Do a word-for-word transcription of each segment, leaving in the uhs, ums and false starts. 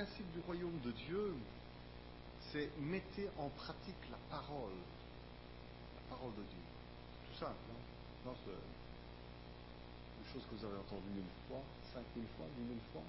principe du royaume de Dieu, c'est mettez en pratique la parole, la parole de Dieu. Tout simple, hein? Non, c'est une chose que vous avez entendue mille fois, cinq mille fois, dix mille fois.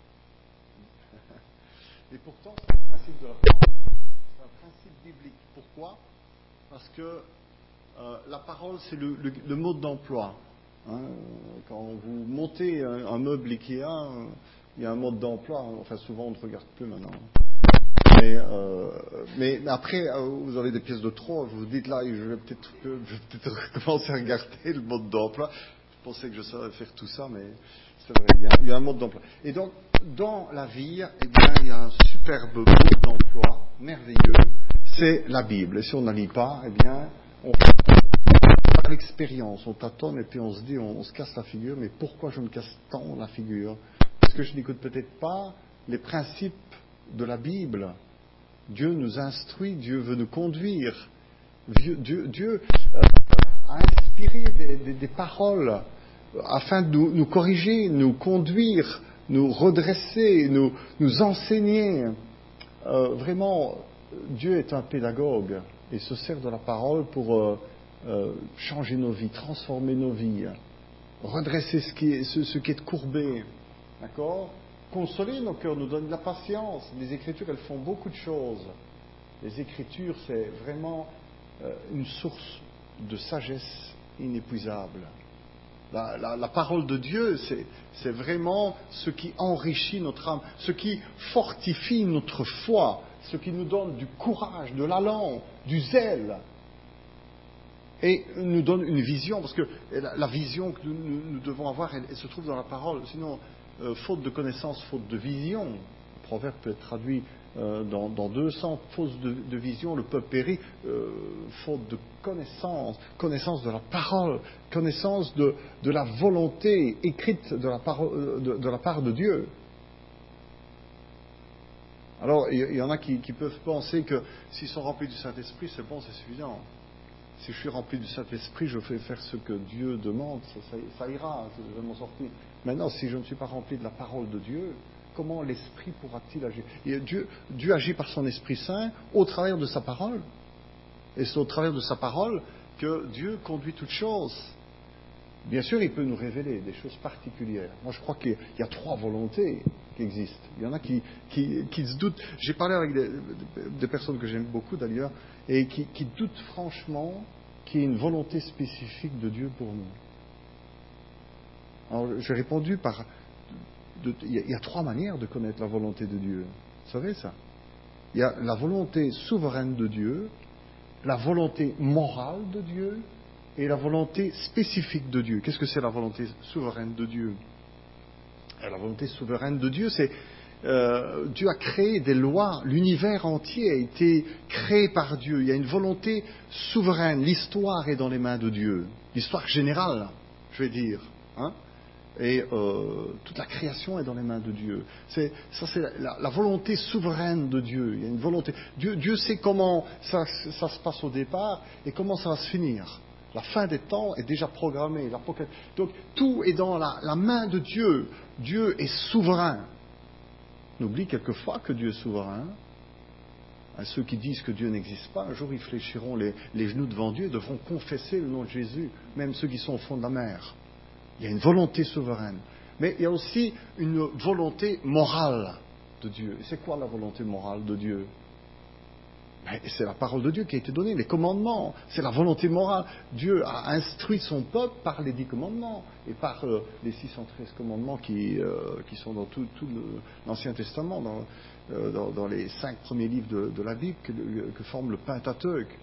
Et pourtant, c'est un principe de la parole, c'est un principe biblique. Pourquoi? Parce que euh, la parole, c'est le, le, le mode d'emploi. Hein? Quand vous montez un, un meuble Ikea, euh, il y a un mode d'emploi. Enfin, souvent, on ne regarde plus maintenant. Mais, euh, mais, mais après, euh, vous avez des pièces de trop. Vous vous dites là, je vais peut-être, je vais peut-être commencer à regarder le mode d'emploi. Je pensais que je savais faire tout ça, mais c'est vrai, il y a, il y a un mode d'emploi. Et donc, dans la vie, eh bien, il y a un superbe mode d'emploi, merveilleux, c'est la Bible. Et si on n'en lit pas, eh bien, on par l'expérience, on tâtonne et puis on se dit, on, on se casse la figure, mais pourquoi je me casse tant la figure? Parce que je n'écoute peut-être pas les principes de la Bible. Dieu nous instruit, Dieu veut nous conduire. Dieu, Dieu, Dieu euh, a inspiré des, des, des paroles afin de nous, nous corriger, nous conduire, nous redresser, nous, nous enseigner. Euh, vraiment, Dieu est un pédagogue et se sert de la parole pour euh, euh, changer nos vies, transformer nos vies, redresser ce qui est, ce, ce qui est courbé, d'accord? Consoler nos cœurs, nous donner de la patience. Les Écritures, elles font beaucoup de choses. Les Écritures, c'est vraiment euh, une source de sagesse inépuisable. La, la, la parole de Dieu, c'est, c'est vraiment ce qui enrichit notre âme, ce qui fortifie notre foi, ce qui nous donne du courage, de l'allant, du zèle, et nous donne une vision, parce que la, la vision que nous, nous, nous devons avoir, elle, elle se trouve dans la parole. Sinon, euh, faute de connaissance, faute de vision, le proverbe peut être traduit euh, dans, dans deux sens, faute de, de vision, le peuple périt, euh, faute de connaissance, connaissance de la parole, connaissance de, de la volonté écrite de la, parole, de, de la part de Dieu. Alors, il y, y en a qui, qui peuvent penser que s'ils sont remplis du Saint-Esprit, c'est bon, c'est suffisant. Si je suis rempli du Saint-Esprit, je fais faire ce que Dieu demande, ça, ça, ça ira, je vais m'en sortir. Maintenant, si je ne suis pas rempli de la parole de Dieu, comment l'Esprit pourra-t-il agir? Et Dieu, Dieu agit par son Esprit Saint au travers de sa parole. Et c'est au travers de sa parole que Dieu conduit toutes choses. Bien sûr, il peut nous révéler des choses particulières. Moi, je crois qu'il y a trois volontés qui existent. Il y en a qui, qui, qui se doutent. J'ai parlé avec des, des personnes que j'aime beaucoup d'ailleurs, et qui, qui doutent franchement qu'il y ait une volonté spécifique de Dieu pour nous. Alors, j'ai répondu par... De, il, y a, il y a trois manières de connaître la volonté de Dieu. Vous savez ça? Il y a la volonté souveraine de Dieu, la volonté morale de Dieu, et la volonté spécifique de Dieu. Qu'est-ce que c'est la volonté souveraine de Dieu? La volonté souveraine de Dieu, c'est euh, Dieu a créé des lois, l'univers entier a été créé par Dieu. Il y a une volonté souveraine. L'histoire est dans les mains de Dieu. L'histoire générale, je vais dire. Hein? Et euh, toute la création est dans les mains de Dieu. C'est, ça, c'est la, la, la volonté souveraine de Dieu. Il y a une volonté. Dieu, Dieu sait comment ça, ça se passe au départ et comment ça va se finir. La fin des temps est déjà programmée. Donc tout est dans la, la main de Dieu. Dieu est souverain. On oublie quelquefois que Dieu est souverain. À ceux qui disent que Dieu n'existe pas, un jour ils fléchiront les, les genoux devant Dieu et devront confesser le nom de Jésus, même ceux qui sont au fond de la mer. Il y a une volonté souveraine. Mais il y a aussi une volonté morale de Dieu. Et c'est quoi la volonté morale de Dieu? Ben, c'est la parole de Dieu qui a été donnée, les commandements. C'est la volonté morale. Dieu a instruit son peuple par les dix commandements et par euh, les six cent treize commandements qui, euh, qui sont dans tout, tout le, l'Ancien Testament, dans, euh, dans, dans les cinq premiers livres de, de la Bible que, que forme le Pentateuque.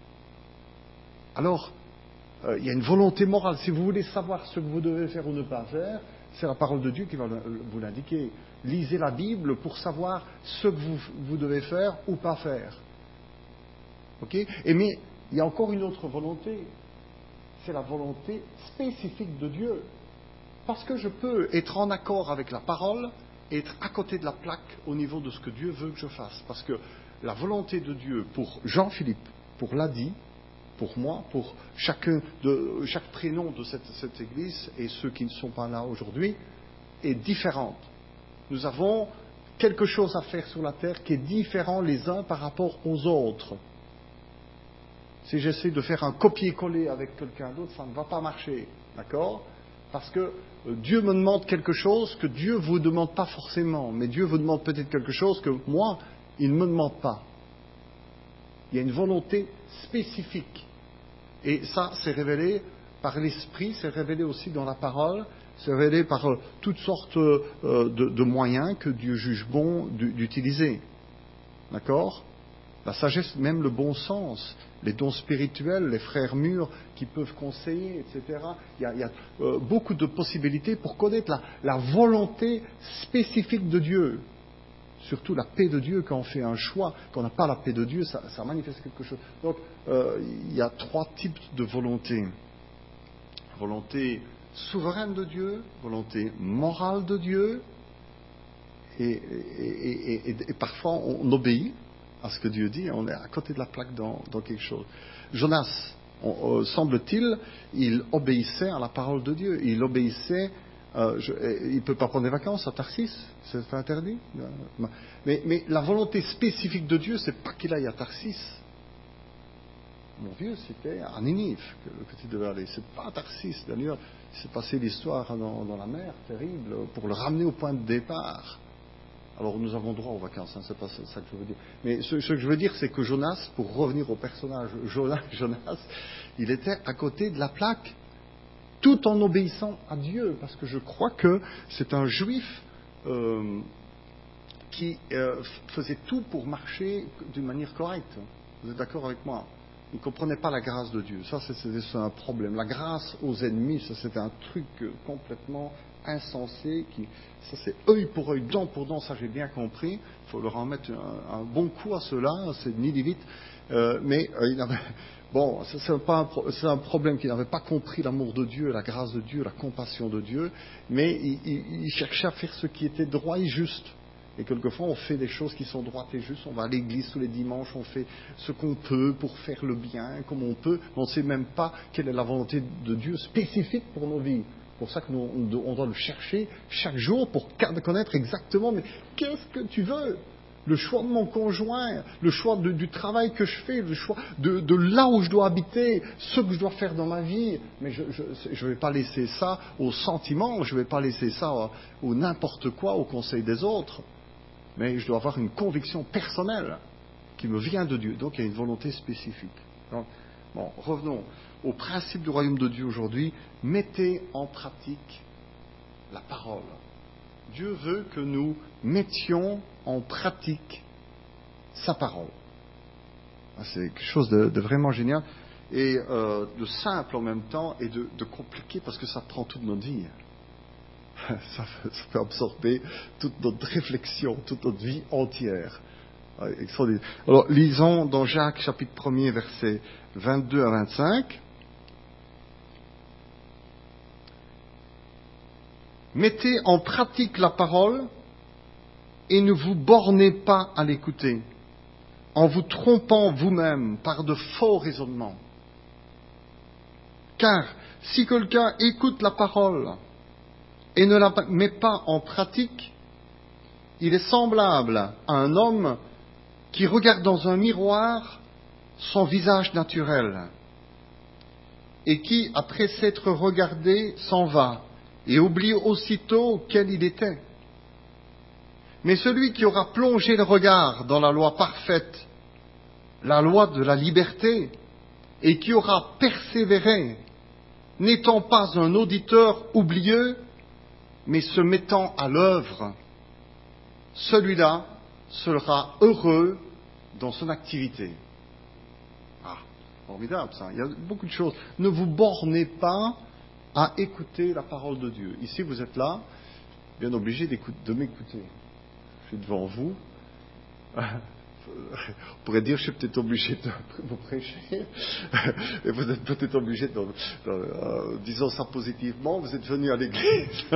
Alors, euh, il y a une volonté morale. Si vous voulez savoir ce que vous devez faire ou ne pas faire, c'est la parole de Dieu qui va vous l'indiquer. Lisez la Bible pour savoir ce que vous, vous devez faire ou pas faire. Okay? Et mais il y a encore une autre volonté, c'est la volonté spécifique de Dieu. Parce que je peux être en accord avec la parole et être à côté de la plaque au niveau de ce que Dieu veut que je fasse. Parce que la volonté de Dieu pour Jean-Philippe, pour Ladi, pour moi, pour chacun de, chaque prénom de cette, cette église et ceux qui ne sont pas là aujourd'hui, est différente. Nous avons quelque chose à faire sur la terre qui est différent les uns par rapport aux autres. Si j'essaie de faire un copier-coller avec quelqu'un d'autre, ça ne va pas marcher, d'accord ? Parce que Dieu me demande quelque chose que Dieu ne vous demande pas forcément, mais Dieu vous demande peut-être quelque chose que moi, il ne me demande pas. Il y a une volonté spécifique. Et ça, c'est révélé par l'Esprit, c'est révélé aussi dans la parole, c'est révélé par euh, toutes sortes euh, de, de moyens que Dieu juge bon d'utiliser. D'accord ? La sagesse, même le bon sens, les dons spirituels, les frères mûrs qui peuvent conseiller, et cetera. Il y a, il y a euh, beaucoup de possibilités pour connaître la, la volonté spécifique de Dieu. Surtout la paix de Dieu, quand on fait un choix, quand on n'a pas la paix de Dieu, ça, ça manifeste quelque chose. Donc, euh, il y a trois types de volonté. Volonté souveraine de Dieu, volonté morale de Dieu, et, et, et, et, et parfois on obéit à ce que Dieu dit, on est à côté de la plaque dans, dans quelque chose. Jonas, on, euh, semble-t-il, il obéissait à la parole de Dieu, il obéissait. Euh, je, il ne peut pas prendre des vacances à Tarsis, c'est interdit. Mais, mais la volonté spécifique de Dieu, c'est pas qu'il aille à Tarsis. Mon vieux, c'était à Ninive que, que tu devais aller. C'est pas à Tarsis. D'ailleurs, il s'est passé l'histoire dans, dans la mer, terrible, pour le ramener au point de départ. Alors nous avons droit aux vacances, hein, c'est pas ça que je veux dire. Mais ce, ce que je veux dire, c'est que Jonas, pour revenir au personnage Jonas, Jonas, il était à côté de la plaque, tout en obéissant à Dieu, parce que je crois que c'est un juif euh, qui euh, faisait tout pour marcher d'une manière correcte. Vous êtes d'accord avec moi ? Il ne comprenait pas la grâce de Dieu. Ça, c'est, c'est un problème. La grâce aux ennemis, ça, c'est un truc complètement insensé. Qui, ça, c'est œil pour œil, dent pour dent. Ça, j'ai bien compris. Il faut leur en mettre un, un bon coup à ceux-là. C'est nihilite. Euh, mais euh, il avait... Bon, c'est, c'est, pas un pro... c'est un problème qu'il n'avait pas compris l'amour de Dieu, la grâce de Dieu, la compassion de Dieu. Mais il, il, il cherchait à faire ce qui était droit et juste. Et quelquefois, on fait des choses qui sont droites et justes. On va à l'église tous les dimanches, on fait ce qu'on peut pour faire le bien, comme on peut. Mais on ne sait même pas quelle est la volonté de Dieu spécifique pour nos vies. C'est pour ça que nous, on doit le chercher chaque jour pour connaître exactement, mais qu'est-ce que tu veux ? Le choix de mon conjoint, le choix de, du travail que je fais, le choix de, de là où je dois habiter, ce que je dois faire dans ma vie. Mais je ne vais pas laisser ça aux sentiments, je ne vais pas laisser ça au, au n'importe quoi, au conseil des autres. Mais je dois avoir une conviction personnelle qui me vient de Dieu. Donc il y a une volonté spécifique. Donc, bon, revenons au principe du royaume de Dieu aujourd'hui. Mettez en pratique la parole. Dieu veut que nous mettions en pratique sa parole. C'est quelque chose de, de vraiment génial et euh, de simple en même temps et de, de compliqué parce que ça prend toute notre vie. Ça, ça peut absorber toute notre réflexion, toute notre vie entière. Alors, lisons dans Jacques chapitre premier, versets vingt-deux à vingt-cinq. Mettez en pratique la parole et ne vous bornez pas à l'écouter, en vous trompant vous-même par de faux raisonnements. Car si quelqu'un écoute la parole et ne la met pas en pratique, il est semblable à un homme qui regarde dans un miroir son visage naturel et qui, après s'être regardé, s'en va et oublie aussitôt quel il était. Mais celui qui aura plongé le regard dans la loi parfaite, la loi de la liberté, et qui aura persévéré, n'étant pas un auditeur oublieux, mais se mettant à l'œuvre, celui-là sera heureux dans son activité. Ah, formidable ça. Il y a beaucoup de choses. Ne vous bornez pas à écouter la parole de Dieu. Ici, vous êtes là, bien obligé de m'écouter. Je suis devant vous. On pourrait dire, je suis peut-être obligé de vous prêcher, et vous êtes peut-être obligé, de, de, euh, disons ça positivement, vous êtes venu à l'église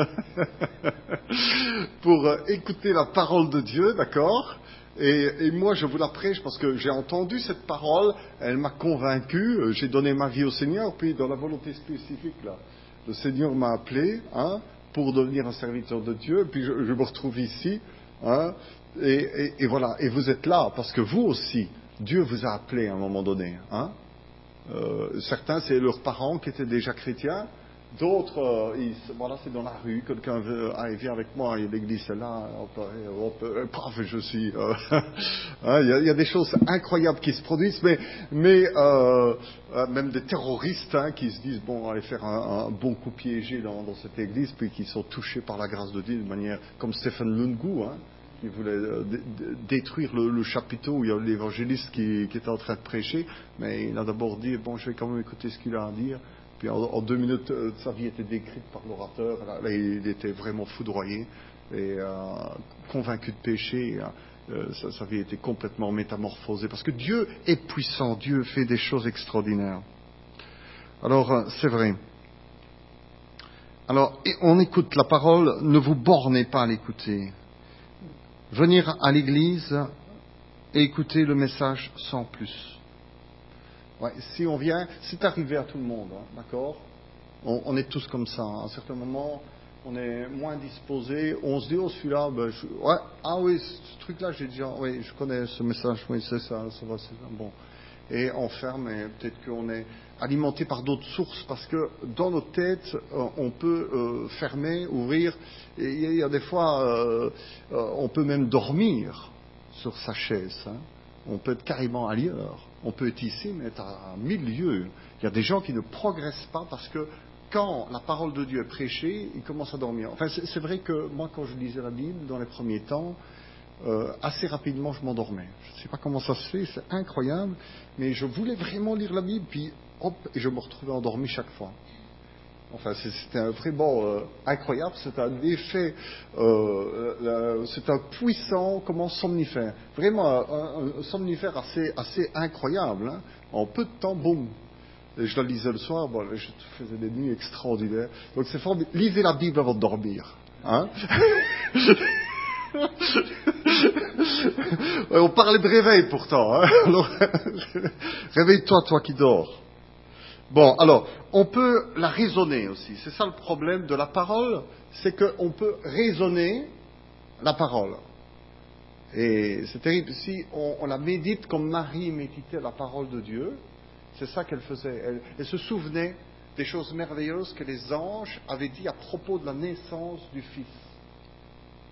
pour euh, écouter la parole de Dieu, d'accord ? et, et moi, je vous la prêche parce que j'ai entendu cette parole, elle m'a convaincu, euh, j'ai donné ma vie au Seigneur, puis dans la volonté spécifique, là, le Seigneur m'a appelé hein, pour devenir un serviteur de Dieu, et puis je, je me retrouve ici. Hein, et, et, et voilà, et vous êtes là parce que vous aussi, Dieu vous a appelé à un moment donné. Hein. Euh, certains, c'est leurs parents qui étaient déjà chrétiens. D'autres, euh, ils, voilà, c'est dans la rue, quelqu'un veut, ah, viens avec moi, et l'église est là, hop, hop, hop, paf, je suis. Euh, hein, il, y a, il y a des choses incroyables qui se produisent, mais, mais euh, euh, même des terroristes hein, qui se disent, bon, allez faire un, un bon coup piégé dans, dans cette église, puis qui sont touchés par la grâce de Dieu de manière, comme Stephen Lungu, hein, qui voulait euh, d- d- détruire le, le chapiteau où il y a l'évangéliste qui, qui était en train de prêcher, mais il a d'abord dit, bon, je vais quand même écouter ce qu'il a à dire. Puis en, en deux minutes, euh, sa vie était décrite par l'orateur. Là, là, il était vraiment foudroyé et euh, convaincu de péché. Euh, sa, sa vie était complètement métamorphosée. Parce que Dieu est puissant. Dieu fait des choses extraordinaires. Alors, euh, c'est vrai. Alors, et on écoute la parole. Ne vous bornez pas à l'écouter. Venir à l'église et écouter le message sans plus. Ouais, si on vient, c'est arrivé à tout le monde, hein, d'accord on, on est tous comme ça. Hein. À un certain moment, on est moins disposé. On se dit, oh, celui-là, ben, je, ouais, ah oui, ce truc-là, j'ai déjà, oui, je connais ce message, oui, c'est ça, ça va, c'est ça, bon. Et on ferme, et peut-être qu'on est alimenté par d'autres sources, parce que dans notre tête, euh, on peut euh, fermer, ouvrir, et il y, y a des fois, euh, euh, on peut même dormir sur sa chaise, hein. On peut être carrément ailleurs. On peut être ici, mais être à mille lieues. Il y a des gens qui ne progressent pas parce que quand la parole de Dieu est prêchée, ils commencent à dormir. Enfin, c'est, c'est vrai que moi, quand je lisais la Bible dans les premiers temps, euh, assez rapidement, je m'endormais. Je ne sais pas comment ça se fait, c'est incroyable, mais je voulais vraiment lire la Bible, puis hop, et je me retrouvais endormi chaque fois. Enfin, c'était un vraiment euh, incroyable, c'est un effet, euh, euh, c'est un puissant, comment, somnifère. Vraiment un, un somnifère assez, assez incroyable. Hein. En peu de temps, boum. Et je la lisais le soir, bon, je faisais des nuits extraordinaires. Donc c'est formidable. Lisez la Bible avant de dormir. Hein. Ouais, on parlait de réveil pourtant. Hein. Alors, réveille-toi, toi qui dors. Bon, alors, on peut la raisonner aussi. C'est ça le problème de la parole, c'est qu'on peut raisonner la parole. Et c'est terrible. Si on, on la médite comme Marie méditait la parole de Dieu, c'est ça qu'elle faisait. Elle, elle se souvenait des choses merveilleuses que les anges avaient dit à propos de la naissance du Fils. D'accord ?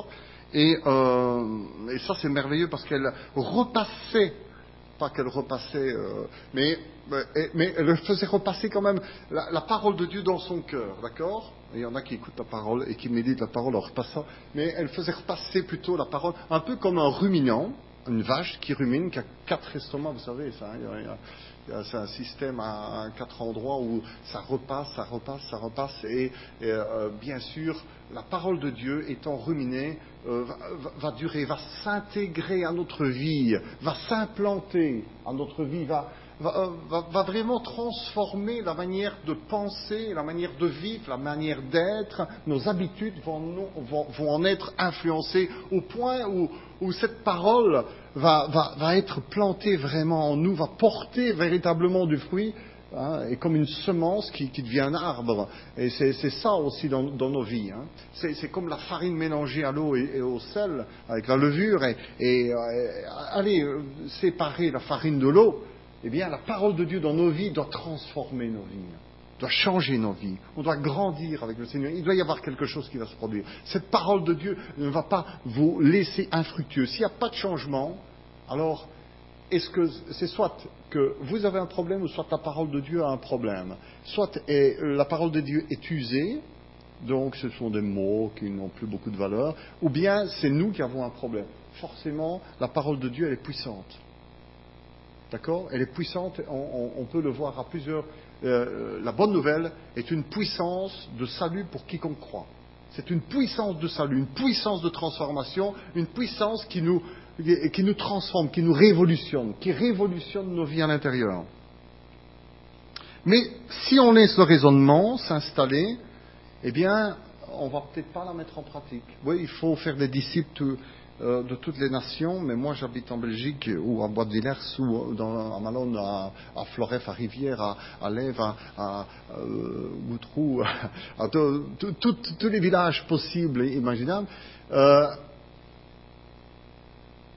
et, euh, et ça, c'est merveilleux parce qu'elle repassait, pas qu'elle repassait, euh, mais, mais, mais elle faisait repasser quand même la, la parole de Dieu dans son cœur, d'accord ? Il y en a qui écoutent la parole et qui méditent la parole en repassant, mais elle faisait repasser plutôt la parole, un peu comme un ruminant, une vache qui rumine, qui a quatre estomacs, vous savez, ça, hein, il y a, il y a, il y a, c'est un système à, à quatre endroits où ça repasse, ça repasse, ça repasse, et, et euh, bien sûr, la parole de Dieu étant ruminée, euh, va, va durer, va s'intégrer à notre vie, va s'implanter à notre vie, va, va, va, va vraiment transformer la manière de penser, la manière de vivre, la manière d'être. Nos habitudes vont, vont, vont en être influencées au point où, où cette parole va, va, va être plantée vraiment en nous, va porter véritablement du fruit. Hein, et comme une semence qui, qui devient un arbre. Et c'est, c'est ça aussi dans, dans nos vies. Hein. C'est, c'est comme la farine mélangée à l'eau et, et au sel, avec la levure, et, et, et allez, séparer la farine de l'eau. Eh bien, la parole de Dieu dans nos vies doit transformer nos vies, doit changer nos vies. On doit grandir avec le Seigneur. Il doit y avoir quelque chose qui va se produire. Cette parole de Dieu ne va pas vous laisser infructueux. S'il n'y a pas de changement, alors est-ce que c'est soit que vous avez un problème ou soit la parole de Dieu a un problème. Soit est, la parole de Dieu est usée, donc ce sont des mots qui n'ont plus beaucoup de valeur, ou bien c'est nous qui avons un problème. Forcément, la parole de Dieu, elle est puissante. D'accord ? Elle est puissante, on, on, on peut le voir à plusieurs... Euh, la bonne nouvelle est une puissance de salut pour quiconque croit. C'est une puissance de salut, une puissance de transformation, une puissance qui nous, qui nous transforme, qui nous révolutionne, qui révolutionne nos vies à l'intérieur. Mais si on laisse le raisonnement s'installer, eh bien, on va peut-être pas la mettre en pratique. Oui, il faut faire des disciples euh, de toutes les nations, mais moi j'habite en Belgique, ou à Bois-de-Villers, ou dans, à Malone, à, à Floref, à Rivière, à, à Lève, à, à euh, Goutrou, à tous les villages possibles et imaginables. Euh,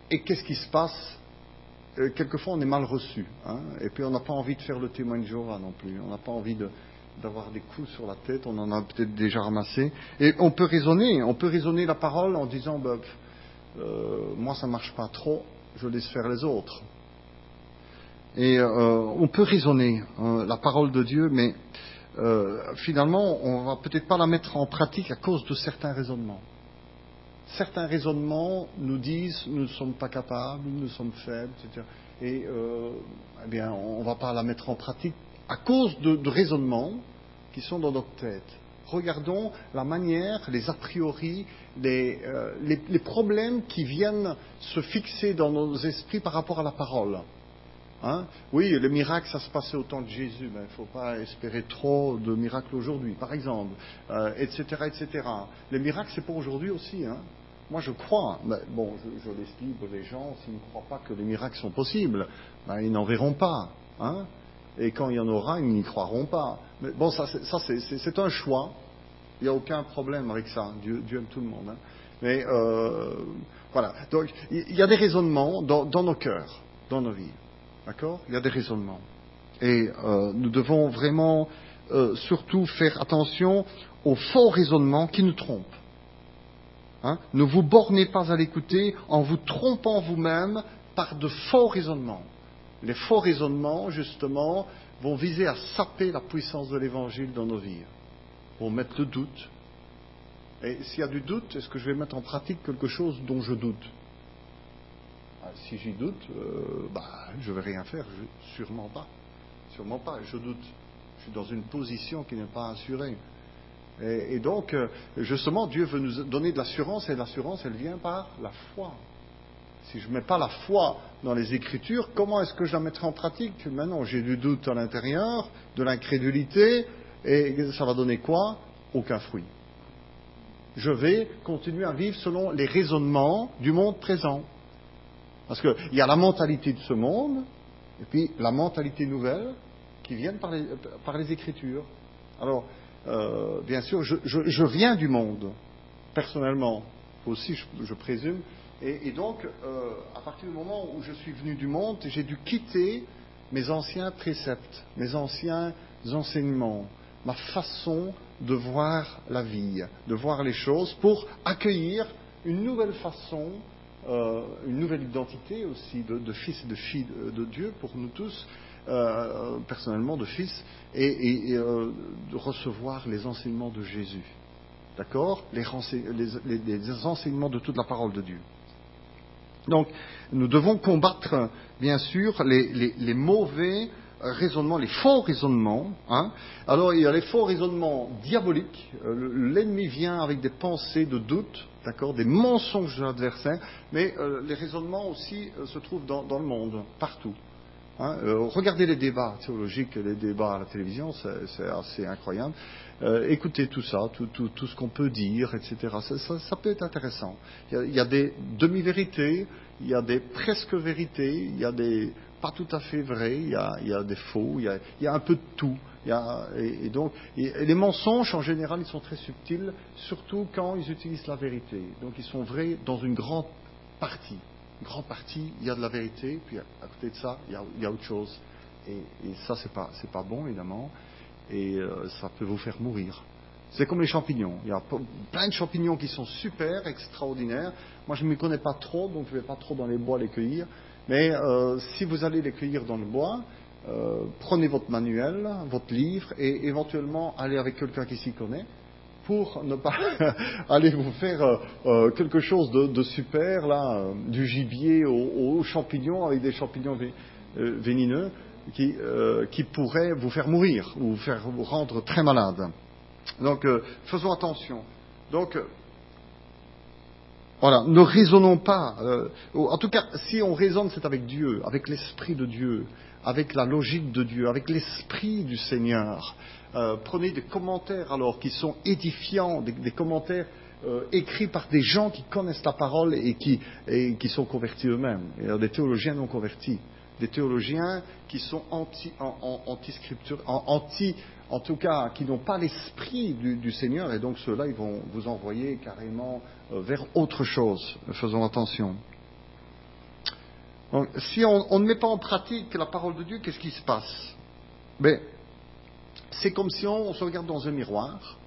et qu'est-ce qui se passe? euh, Quelquefois, on est mal reçu. Hein, et puis, on n'a pas envie de faire le témoin de Jéhovah non plus. On n'a pas envie de, d'avoir des coups sur la tête. On en a peut-être déjà ramassé. Et on peut raisonner. On peut raisonner la parole en disant bah, euh, moi, ça ne marche pas trop. Je laisse faire les autres. Et euh, on peut raisonner euh, la parole de Dieu, mais euh, finalement, on ne va peut-être pas la mettre en pratique à cause de certains raisonnements. Certains raisonnements nous disent nous ne sommes pas capables, nous sommes faibles, et cetera. Et euh, eh bien, on ne va pas la mettre en pratique à cause de, de raisonnements qui sont dans notre tête. Regardons la manière, les a priori, les, euh, les, les problèmes qui viennent se fixer dans nos esprits par rapport à la parole. Hein? Oui, le miracle, ça se passait au temps de Jésus, mais il ne faut pas espérer trop de miracles aujourd'hui, par exemple, euh, et cetera, et cetera. Les miracles, c'est pour aujourd'hui aussi. Hein? Moi, je crois. Mais bon, je, je laisse libre les gens, s'ils ne croient pas que les miracles sont possibles, ben, ils n'en verront pas. Hein? Et quand il y en aura, ils n'y croiront pas. Mais bon, ça, c'est, ça c'est, c'est, c'est un choix. Il n'y a aucun problème avec ça. Dieu, Dieu aime tout le monde. Hein? Mais euh, voilà. Donc, il y a des raisonnements dans, dans nos cœurs, dans nos vies. D'accord? Il y a des raisonnements. Et euh, nous devons vraiment euh, surtout faire attention aux faux raisonnements qui nous trompent. Hein? Ne vous bornez pas à l'écouter en vous trompant vous-même par de faux raisonnements. Les faux raisonnements, justement, vont viser à saper la puissance de l'Évangile dans nos vies. Vont mettre le doute. Et s'il y a du doute, est-ce que je vais mettre en pratique quelque chose dont je doute? Si j'y doute, euh, bah, je ne vais rien faire, je, sûrement pas. Sûrement pas, je doute. Je suis dans une position qui n'est pas assurée. Et, et donc, euh, justement, Dieu veut nous donner de l'assurance, et l'assurance, elle vient par la foi. Si je ne mets pas la foi dans les Écritures, comment est-ce que je la mettrai en pratique? Maintenant, j'ai du doute à l'intérieur, de l'incrédulité, et ça va donner quoi? Aucun fruit. Je vais continuer à vivre selon les raisonnements du monde présent. Parce qu'il y a la mentalité de ce monde, et puis la mentalité nouvelle qui vient par les, par les Écritures. Alors, euh, bien sûr, je, je, je viens du monde, personnellement, aussi, je, je présume, et, et donc, euh, à partir du moment où je suis venu du monde, j'ai dû quitter mes anciens préceptes, mes anciens enseignements, ma façon de voir la vie, de voir les choses, pour accueillir une nouvelle façon, Euh, une nouvelle identité aussi de, de fils et de filles de, de Dieu pour nous tous, euh, personnellement de fils, et, et, et euh, de recevoir les enseignements de Jésus. D'accord? les, les, les, les enseignements de toute la parole de Dieu. Donc, nous devons combattre, bien sûr, les, les, les mauvais raisonnements, les faux raisonnements. Hein. Alors, il y a les faux raisonnements diaboliques. Euh, l'ennemi vient avec des pensées de doute, d'accord, des mensonges de l'adversaire, mais euh, les raisonnements aussi euh, se trouvent dans, dans le monde, partout. Hein. Euh, regardez les débats théologiques, les débats à la télévision, c'est, c'est assez incroyable. Euh, écoutez tout ça, tout, tout, tout ce qu'on peut dire, et cetera. Ça, ça, ça peut être intéressant. Il y, a, il y a des demi-vérités, il y a des presque-vérités, il y a des pas tout à fait vrais, il y a, il y a des faux, il y a, il y a un peu de tout. Il y a, et, et donc, et, et les mensonges, en général, ils sont très subtils, surtout quand ils utilisent la vérité. Donc, ils sont vrais dans une grande partie. Une grande partie, il y a de la vérité, puis à côté de ça, il y a, il y a autre chose. Et, et ça, c'est pas, c'est pas bon, évidemment. Et euh, ça peut vous faire mourir. C'est comme les champignons. Il y a plein de champignons qui sont super, extraordinaires. Moi, je ne m'y connais pas trop, donc je ne vais pas trop dans les bois les cueillir. Mais euh, si vous allez les cueillir dans le bois, euh, prenez votre manuel, votre livre, et éventuellement allez avec quelqu'un qui s'y connaît, pour ne pas aller vous faire euh, euh, quelque chose de, de super, là, euh, du gibier aux, aux champignons, avec des champignons vé, euh, vénineux, qui, euh, qui pourraient vous faire mourir, ou vous faire vous rendre très malade. Donc, euh, faisons attention. Donc, euh, voilà, ne raisonnons pas. Euh, en tout cas, si on raisonne, c'est avec Dieu, avec l'Esprit de Dieu, avec la logique de Dieu, avec l'Esprit du Seigneur. Euh, prenez des commentaires alors qui sont édifiants, des, des commentaires euh, écrits par des gens qui connaissent la parole et qui, et qui sont convertis eux-mêmes. Il y a des théologiens non convertis, des théologiens qui sont anti, en, en, anti-scripture, en, anti, en tout cas, qui n'ont pas l'esprit du, du Seigneur, et donc ceux-là, ils vont vous envoyer carrément euh, vers autre chose. Faisons attention. Donc, si on, on ne met pas en pratique la parole de Dieu, qu'est-ce qui se passe? Ben, c'est comme si on, on se regarde dans un miroir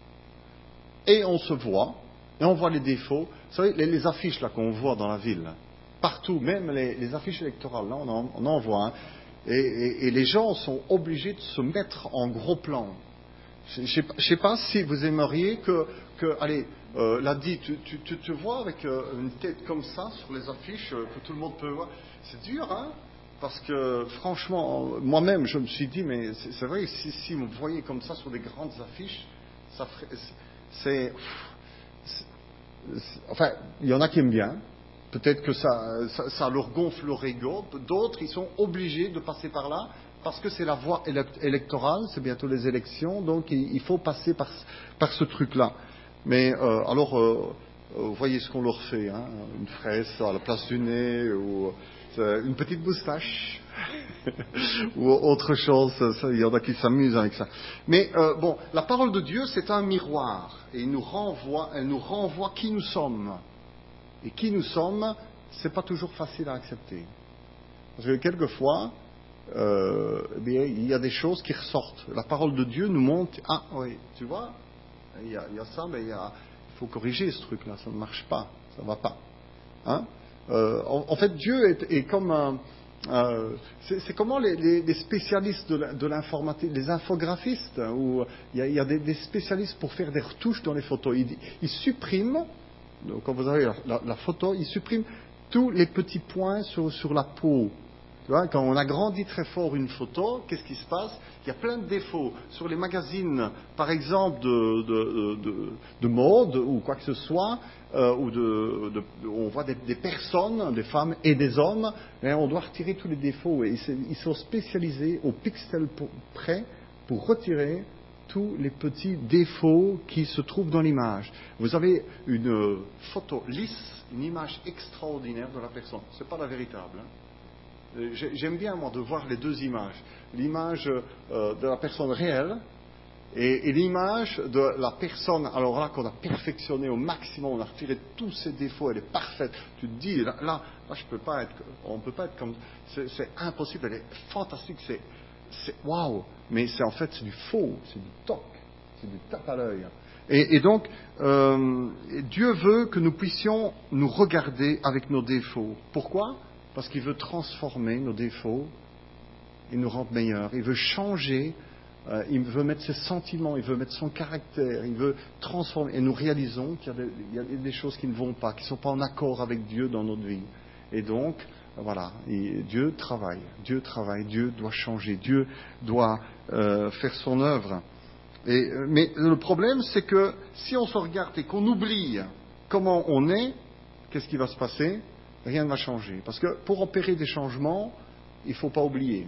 et on se voit, et on voit les défauts. Vous savez, les, les affiches là qu'on voit dans la ville, partout, même les, les affiches électorales, là, on en, on en voit, hein, et, et, et les gens sont obligés de se mettre en gros plan. Je ne sais pas si vous aimeriez que, que allez, euh, Ladi, tu, tu, tu te vois avec euh, une tête comme ça sur les affiches euh, que tout le monde peut voir. C'est dur, hein? Parce que franchement, moi-même, je me suis dit, mais c'est, c'est vrai, si, si vous me voyez comme ça sur des grandes affiches, ça ferait, c'est, c'est, c'est, enfin, il y en a qui aiment bien. Peut-être que ça, ça, ça leur gonfle leur ego. D'autres, ils sont obligés de passer par là parce que c'est la voie électorale, c'est bientôt les élections, donc il, il faut passer par, par ce truc-là. Mais euh, alors, euh, vous voyez ce qu'on leur fait, hein, une fraise à la place du nez, ou euh, une petite moustache, ou autre chose. Ça, il y en a qui s'amusent avec ça. Mais euh, bon, la parole de Dieu, c'est un miroir, et il nous renvoie, elle nous renvoie qui nous sommes. Et qui nous sommes, c'est pas toujours facile à accepter. Parce que quelquefois, euh, bien, il y a des choses qui ressortent. La parole de Dieu nous montre, ah oui, tu vois, il y a, il y a ça, mais il, y a, il faut corriger ce truc-là, ça ne marche pas, ça ne va pas. Hein euh, en, en fait, Dieu est, est comme un... Euh, c'est, c'est comment les, les, les spécialistes de, de l'informatique, les infographistes, hein, où il y a, il y a des, des spécialistes pour faire des retouches dans les photos. Ils, ils suppriment, donc quand vous avez la, la, la photo, ils suppriment tous les petits points sur, sur la peau. Tu vois, quand on agrandit très fort une photo, qu'est-ce qui se passe? Il y a plein de défauts. Sur les magazines, par exemple, de, de, de, de mode ou quoi que ce soit, euh, où de, de, on voit des, des personnes, des femmes et des hommes, et on doit retirer tous les défauts. Et ils sont spécialisés au pixel près pour retirer tous les petits défauts qui se trouvent dans l'image. Vous avez une photo lisse, une image extraordinaire de la personne. Ce n'est pas la véritable, hein. J'aime bien, moi, de voir les deux images. L'image euh, de la personne réelle et, et l'image de la personne, alors là, qu'on a perfectionné au maximum, on a retiré tous ses défauts, elle est parfaite. Tu te dis, là, là, là je peux pas être, on ne peut pas être comme... C'est, c'est impossible, elle est fantastique, c'est, c'est waouh. Mais c'est en fait, c'est du faux, c'est du toc, c'est du tape à l'œil. Et, et donc, euh, Dieu veut que nous puissions nous regarder avec nos défauts. Pourquoi ? Parce qu'il veut transformer nos défauts et nous rendre meilleurs. Il veut changer, euh, il veut mettre ses sentiments, il veut mettre son caractère, il veut transformer. Et nous réalisons qu'il y a des, il y a des choses qui ne vont pas, qui ne sont pas en accord avec Dieu dans notre vie. Et donc, voilà, et Dieu travaille, Dieu travaille, Dieu doit changer, Dieu doit euh, faire son œuvre. Et, mais le problème, c'est que si on se regarde et qu'on oublie comment on est, qu'est-ce qui va se passer ? Rien ne va changer. Parce que pour opérer des changements, il ne faut pas oublier.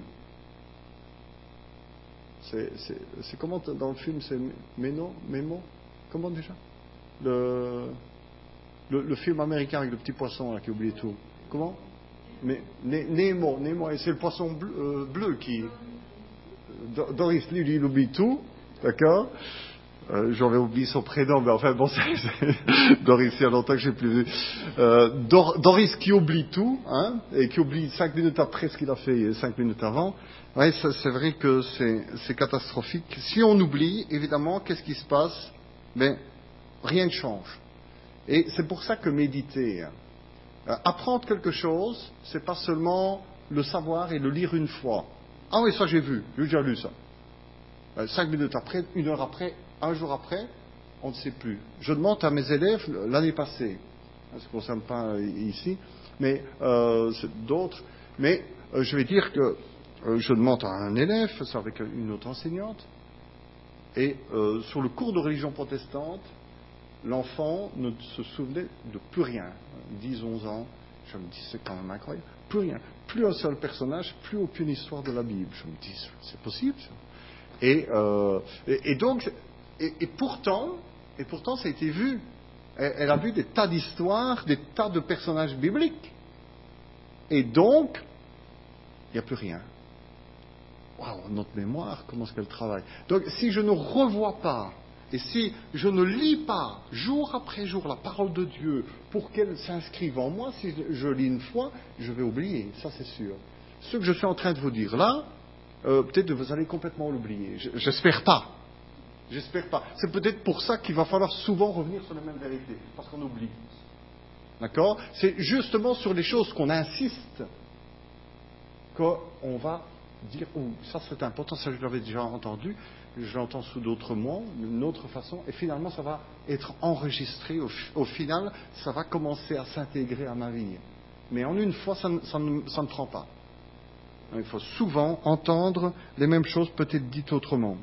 C'est, c'est, c'est comment dans le film, c'est Meno, Memo, comment déjà le, le, le film américain avec le petit poisson là, qui oublie tout. Comment Mais, Nemo, Nemo, et c'est le poisson bleu, euh, bleu qui... Doris, lui, lui, il oublie tout, d'accord. Euh, j'aurais oublié son prénom, mais enfin bon, c'est, c'est Doris, il y a longtemps que j'ai plus vu. Euh, Dor, Doris qui oublie tout, hein, et qui oublie cinq minutes après ce qu'il a fait cinq minutes avant. Ouais, ça, c'est vrai que c'est, c'est catastrophique. Si on oublie, évidemment, qu'est-ce qui se passe? Ben, rien ne change. Et c'est pour ça que méditer, euh, apprendre quelque chose, c'est pas seulement le savoir et le lire une fois. Ah oui, ça j'ai vu, j'ai déjà lu ça. Euh, cinq minutes après, une heure après, un jour après, on ne sait plus. Je demande à mes élèves l'année passée, ça ne concerne pas ici, mais euh, d'autres, mais euh, je vais dire que euh, je demande à un élève, c'est avec une autre enseignante, et euh, sur le cours de religion protestante, l'enfant ne se souvenait de plus rien, dix onze ans, je me dis c'est quand même incroyable, plus rien, plus un seul personnage, plus aucune histoire de la Bible. Je me dis c'est possible ça. Et, euh, et, et donc, et, et pourtant, et pourtant, ça a été vu. Elle, elle a vu des tas d'histoires, des tas de personnages bibliques. Et donc, il n'y a plus rien. Waouh, notre mémoire, comment est-ce qu'elle travaille? Donc, si je ne revois pas, Et si je ne lis pas jour après jour la parole de Dieu pour qu'elle s'inscrive en moi, si je lis une fois, je vais oublier, ça c'est sûr. Ce que je suis en train de vous dire là, euh, peut-être que vous allez complètement l'oublier. Je, j'espère pas. J'espère pas. C'est peut-être pour ça qu'il va falloir souvent revenir sur les mêmes vérités, parce qu'on oublie. D'accord ? C'est justement sur les choses qu'on insiste qu'on va dire, oh, ça c'est important, ça je l'avais déjà entendu, je l'entends sous d'autres mots, d'une autre façon, et finalement ça va être enregistré, au, au final ça va commencer à s'intégrer à ma vie. Mais en une fois, ça ne, ça ne, ça ne prend pas. Il faut souvent entendre les mêmes choses, peut-être dites autrement.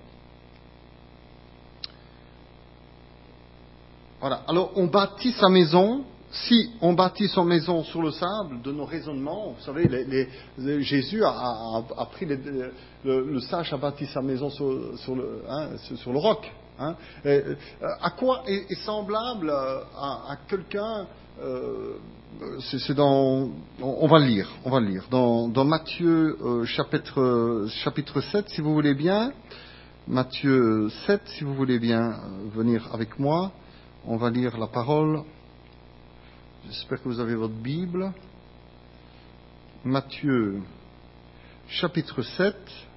Voilà. Alors, on bâtit sa maison. Si on bâtit son maison sur le sable de nos raisonnements, vous savez, les, les, les, Jésus a, a, a pris les, le, le sage a bâti sa maison sur, sur, le, hein, sur le roc. Hein. Et, à quoi est, est semblable à, à quelqu'un euh, c'est, c'est dans, on va le lire, on va le lire dans, dans Matthieu euh, chapitre, chapitre sept, si vous voulez bien. Matthieu sept, si vous voulez bien venir avec moi. On va lire la parole. J'espère que vous avez votre Bible. Matthieu, chapitre sept.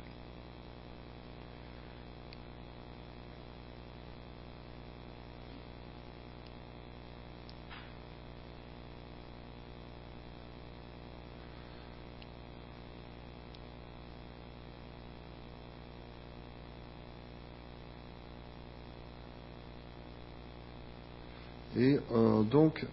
Et euh, donc,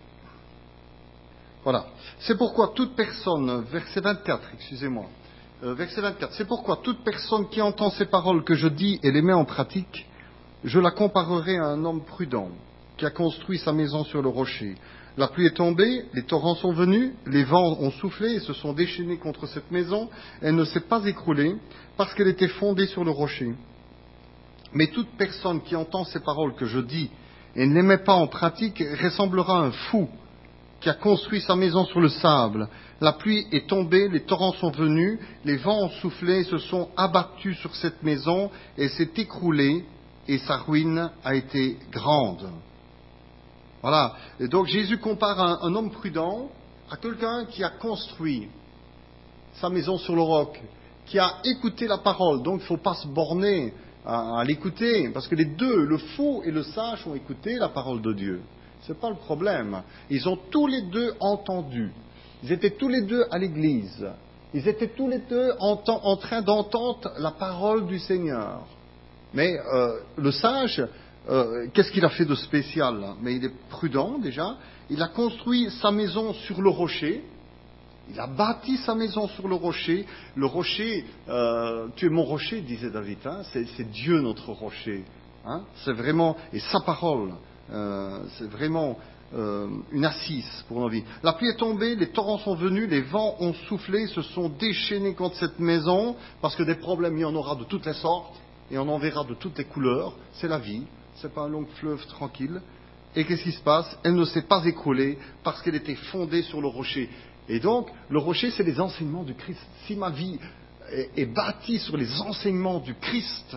voilà. C'est pourquoi toute personne, verset vingt-quatre, excusez-moi, euh, verset vingt-quatre, c'est pourquoi toute personne qui entend ces paroles que je dis et les met en pratique, je la comparerai à un homme prudent qui a construit sa maison sur le rocher. La pluie est tombée, les torrents sont venus, les vents ont soufflé et se sont déchaînés contre cette maison. Elle ne s'est pas écroulée parce qu'elle était fondée sur le rocher. Mais toute personne qui entend ces paroles que je dis et ne les met pas en pratique ressemblera à un fou qui a construit sa maison sur le sable. La pluie est tombée, les torrents sont venus, les vents ont soufflé et se sont abattus sur cette maison et s'est écroulée et sa ruine a été grande. Voilà. Et donc Jésus compare un, un homme prudent à quelqu'un qui a construit sa maison sur le roc, qui a écouté la parole. Donc il ne faut pas se borner à, à l'écouter, parce que les deux, le fou et le sage, ont écouté la parole de Dieu. Ce n'est pas le problème. Ils ont tous les deux entendu. Ils étaient tous les deux à l'église. Ils étaient tous les deux en, temps, en train d'entendre la parole du Seigneur. Mais euh, le sage, euh, qu'est-ce qu'il a fait de spécial là ? Mais il est prudent déjà. Il a construit sa maison sur le rocher. Il a bâti sa maison sur le rocher. Le rocher, euh, tu es mon rocher, disait David. Hein, c'est, c'est Dieu notre rocher. Hein, c'est vraiment, et sa parole, euh, c'est vraiment euh, une assise pour nos vies. La pluie est tombée, les torrents sont venus, les vents ont soufflé, se sont déchaînés contre cette maison, parce que des problèmes, il y en aura de toutes les sortes, et on en verra de toutes les couleurs. C'est la vie, c'est pas un long fleuve tranquille. Et qu'est-ce qui se passe ? Elle ne s'est pas écroulée parce qu'elle était fondée sur le rocher. Et donc, le rocher, c'est les enseignements du Christ. Si ma vie est, est bâtie sur les enseignements du Christ,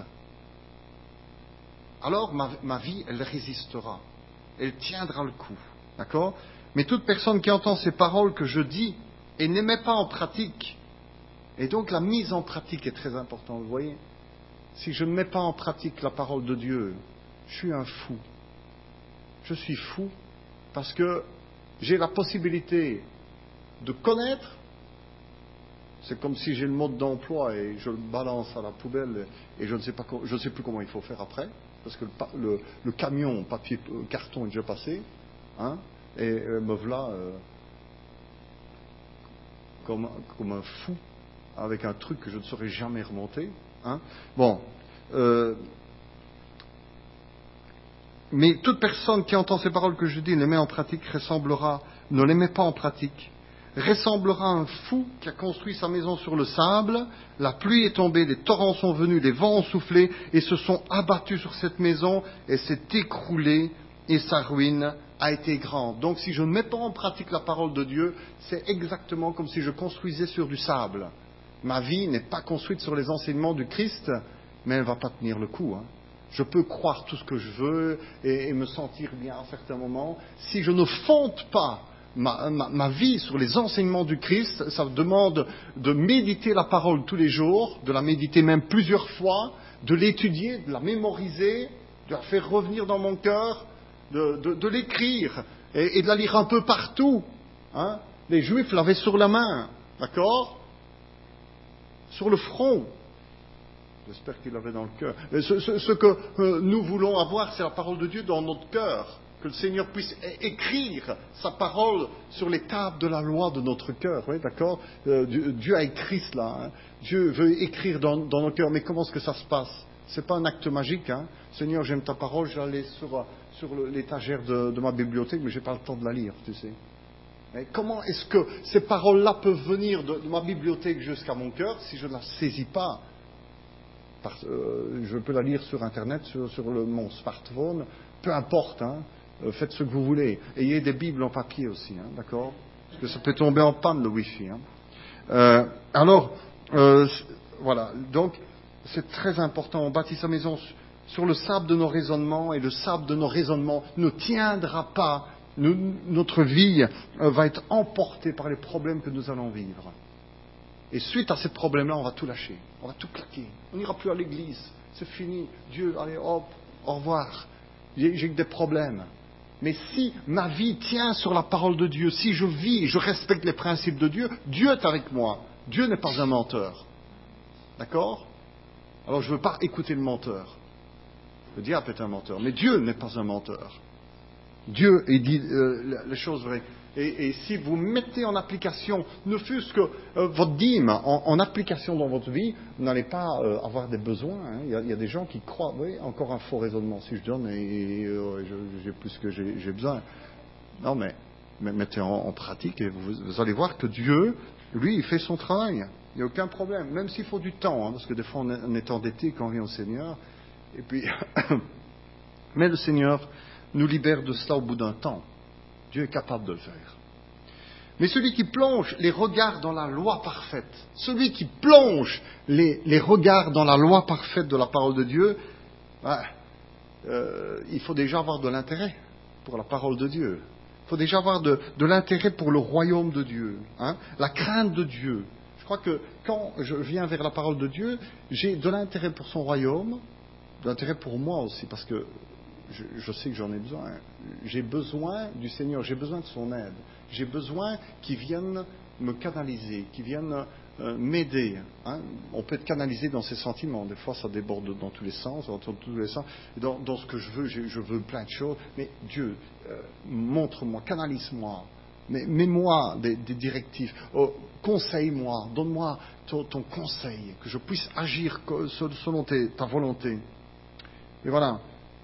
alors ma, ma vie, elle résistera. Elle tiendra le coup. D'accord ? Mais toute personne qui entend ces paroles que je dis et ne les met pas en pratique, et donc la mise en pratique est très importante, vous voyez ? Si je ne mets pas en pratique la parole de Dieu, je suis un fou. Je suis fou parce que j'ai la possibilité de connaître. C'est comme si j'ai le mode d'emploi et je le balance à la poubelle et je ne sais pas, je ne sais plus comment il faut faire après, parce que le, le, le camion papier carton est déjà passé, hein, et euh, me voilà euh, comme, comme un fou avec un truc que je ne saurais jamais remonter. Hein. Bon. Euh, Mais toute personne qui entend ces paroles que je dis et les met en pratique ressemblera, ne les met pas en pratique, ressemblera à un fou qui a construit sa maison sur le sable. La pluie est tombée, les torrents sont venus, les vents ont soufflé et se sont abattus sur cette maison et s'est écroulée et sa ruine a été grande. Donc si je ne mets pas en pratique la parole de Dieu, c'est exactement comme si je construisais sur du sable. Ma vie n'est pas construite sur les enseignements du Christ, mais elle ne va pas tenir le coup. Hein. Je peux croire tout ce que je veux et, et me sentir bien à certains moments. Si je ne fonde pas ma, ma, ma vie sur les enseignements du Christ, ça demande de méditer la parole tous les jours, de la méditer même plusieurs fois, de l'étudier, de la mémoriser, de la faire revenir dans mon cœur, de, de, de l'écrire et, et de la lire un peu partout. Hein. Les Juifs l'avaient sur la main, d'accord ? Sur le front. J'espère qu'il l'avait dans le cœur. Et ce, ce, ce que euh, nous voulons avoir, c'est la parole de Dieu dans notre cœur. Que le Seigneur puisse é- écrire sa parole sur les tables de la loi de notre cœur. Oui, d'accord ? euh, Dieu, Dieu a écrit cela. Hein. Dieu veut écrire dans, dans nos cœurs. Mais comment est-ce que ça se passe ? C'est pas un acte magique. Hein. Seigneur, j'aime ta parole, je la laisse sur, sur le, l'étagère de, de ma bibliothèque, mais j'ai pas le temps de la lire, tu sais. Mais comment est-ce que ces paroles-là peuvent venir de, de ma bibliothèque jusqu'à mon cœur si je ne la saisis pas ? Parce, euh, je peux la lire sur Internet, sur, sur le, mon smartphone, peu importe, hein, euh, faites ce que vous voulez. Ayez des Bibles en papier aussi, hein, d'accord ? Parce que ça peut tomber en panne, le Wi-Fi. Hein. Euh, alors, euh, voilà, donc c'est très important, on bâtit sa maison sur le sable de nos raisonnements, et le sable de nos raisonnements ne tiendra pas. Nous, notre vie euh, va être emportée par les problèmes que nous allons vivre. Et suite à ces problèmes-là, on va tout lâcher, on va tout claquer. On n'ira plus à l'église, c'est fini. Dieu, allez hop, au revoir. J'ai, j'ai que des problèmes. Mais si ma vie tient sur la parole de Dieu, si je vis, je respecte les principes de Dieu, Dieu est avec moi. Dieu n'est pas un menteur. D'accord ? Alors je ne veux pas écouter le menteur. Le diable est un menteur, mais Dieu n'est pas un menteur. Dieu il dit euh, les choses vraies. Et, et si vous mettez en application, ne fût-ce que euh, votre dîme en, en application dans votre vie, vous n'allez pas euh, avoir des besoins. Hein. Il, y a, il y a des gens qui croient, oui, encore un faux raisonnement, si je donne, et, et euh, je, j'ai plus que j'ai, j'ai besoin. Non, mais, mais mettez en, en pratique et vous, vous allez voir que Dieu, lui, il fait son travail. Il n'y a aucun problème, même s'il faut du temps, hein, parce que des fois on est, on est endetté quand on vient au Seigneur. Et puis, mais le Seigneur nous libère de cela au bout d'un temps. Dieu est capable de le faire. Mais celui qui plonge les regards dans la loi parfaite, celui qui plonge les, les regards dans la loi parfaite de la parole de Dieu, ben, euh, il faut déjà avoir de l'intérêt pour la parole de Dieu. Il faut déjà avoir de, de l'intérêt pour le royaume de Dieu, hein, la crainte de Dieu. Je crois que quand je viens vers la parole de Dieu, j'ai de l'intérêt pour son royaume, de l'intérêt pour moi aussi, parce que Je, je sais que j'en ai besoin. J'ai besoin du Seigneur, j'ai besoin de son aide. J'ai besoin qu'il vienne me canaliser, qu'il vienne euh, m'aider. Hein. On peut être canalisé dans ses sentiments. Des fois, ça déborde dans tous les sens, dans tous les sens. Dans, dans ce que je veux, je, je veux plein de choses. Mais Dieu, euh, montre-moi, canalise-moi. Mais mets-moi des, des directives. Oh, conseille-moi, donne-moi ton, ton conseil, que je puisse agir selon tes, ta volonté. Et voilà.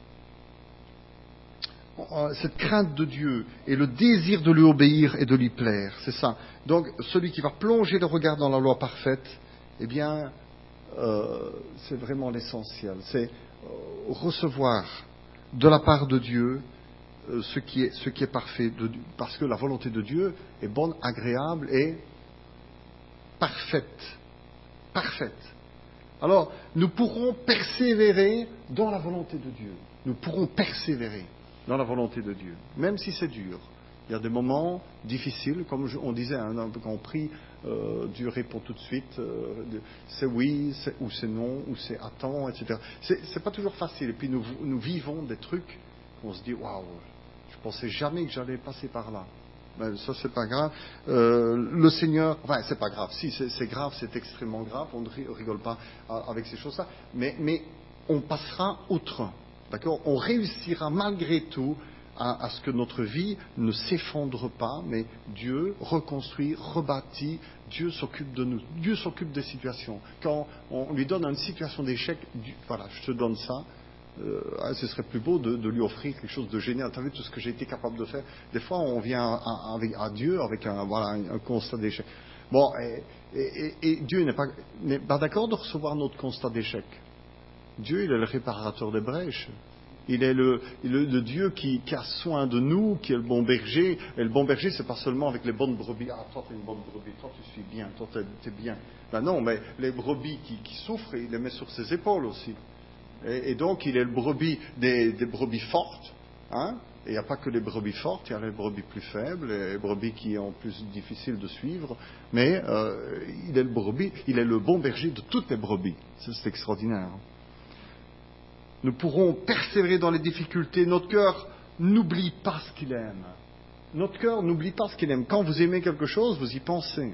Cette crainte de Dieu et le désir de lui obéir et de lui plaire, c'est ça. Donc, celui qui va plonger le regard dans la loi parfaite, eh bien, euh, c'est vraiment l'essentiel. C'est euh, recevoir de la part de Dieu euh, ce qui est, ce qui est parfait, de, parce que la volonté de Dieu est bonne, agréable et parfaite. Parfaite. Alors, nous pourrons persévérer dans la volonté de Dieu. Nous pourrons persévérer dans la volonté de Dieu, même si c'est dur. Il y a des moments difficiles, comme on disait, hein, quand on prie, euh, Dieu répond tout de suite, euh, c'est oui, c'est, ou c'est non, ou c'est attends, et cetera. C'est, c'est pas toujours facile. Et puis nous, nous vivons des trucs qu'on se dit, waouh, je pensais jamais que j'allais passer par là. Ben, ça, c'est pas grave. Euh, le Seigneur, enfin, c'est pas grave. Si, c'est, c'est grave, c'est extrêmement grave. On ne rigole pas avec ces choses-là. Mais, mais on passera outre. D'accord ? On réussira malgré tout à, à ce que notre vie ne s'effondre pas, mais Dieu reconstruit, rebâtit, Dieu s'occupe de nous. Dieu s'occupe des situations. Quand on lui donne une situation d'échec, Dieu, voilà, je te donne ça. Euh, ce serait plus beau de, de lui offrir quelque chose de génial. Tu as vu tout ce que j'ai été capable de faire. Des fois, on vient à, à, avec, à Dieu avec un, voilà, un, un constat d'échec. Bon, et, et, et Dieu n'est pas, n'est pas d'accord de recevoir notre constat d'échec. Dieu, il est le réparateur des brèches. Il est le, il est le Dieu qui, qui a soin de nous, qui est le bon berger. Et le bon berger, c'est pas seulement avec les bonnes brebis. Ah, toi, tu es une bonne brebis. Toi, tu suis bien. Toi, tu es bien. Ben non, mais les brebis qui, qui souffrent, il les met sur ses épaules aussi. Et, et donc, il est le brebis des, des brebis fortes. Hein, et il n'y a pas que les brebis fortes, il y a les brebis plus faibles, les brebis qui sont plus difficiles de suivre. Mais euh, il est le brebis, il est le bon berger de toutes les brebis. Ça, c'est extraordinaire. Nous pourrons persévérer dans les difficultés. Notre cœur n'oublie pas ce qu'il aime. Notre cœur n'oublie pas ce qu'il aime. Quand vous aimez quelque chose, vous y pensez.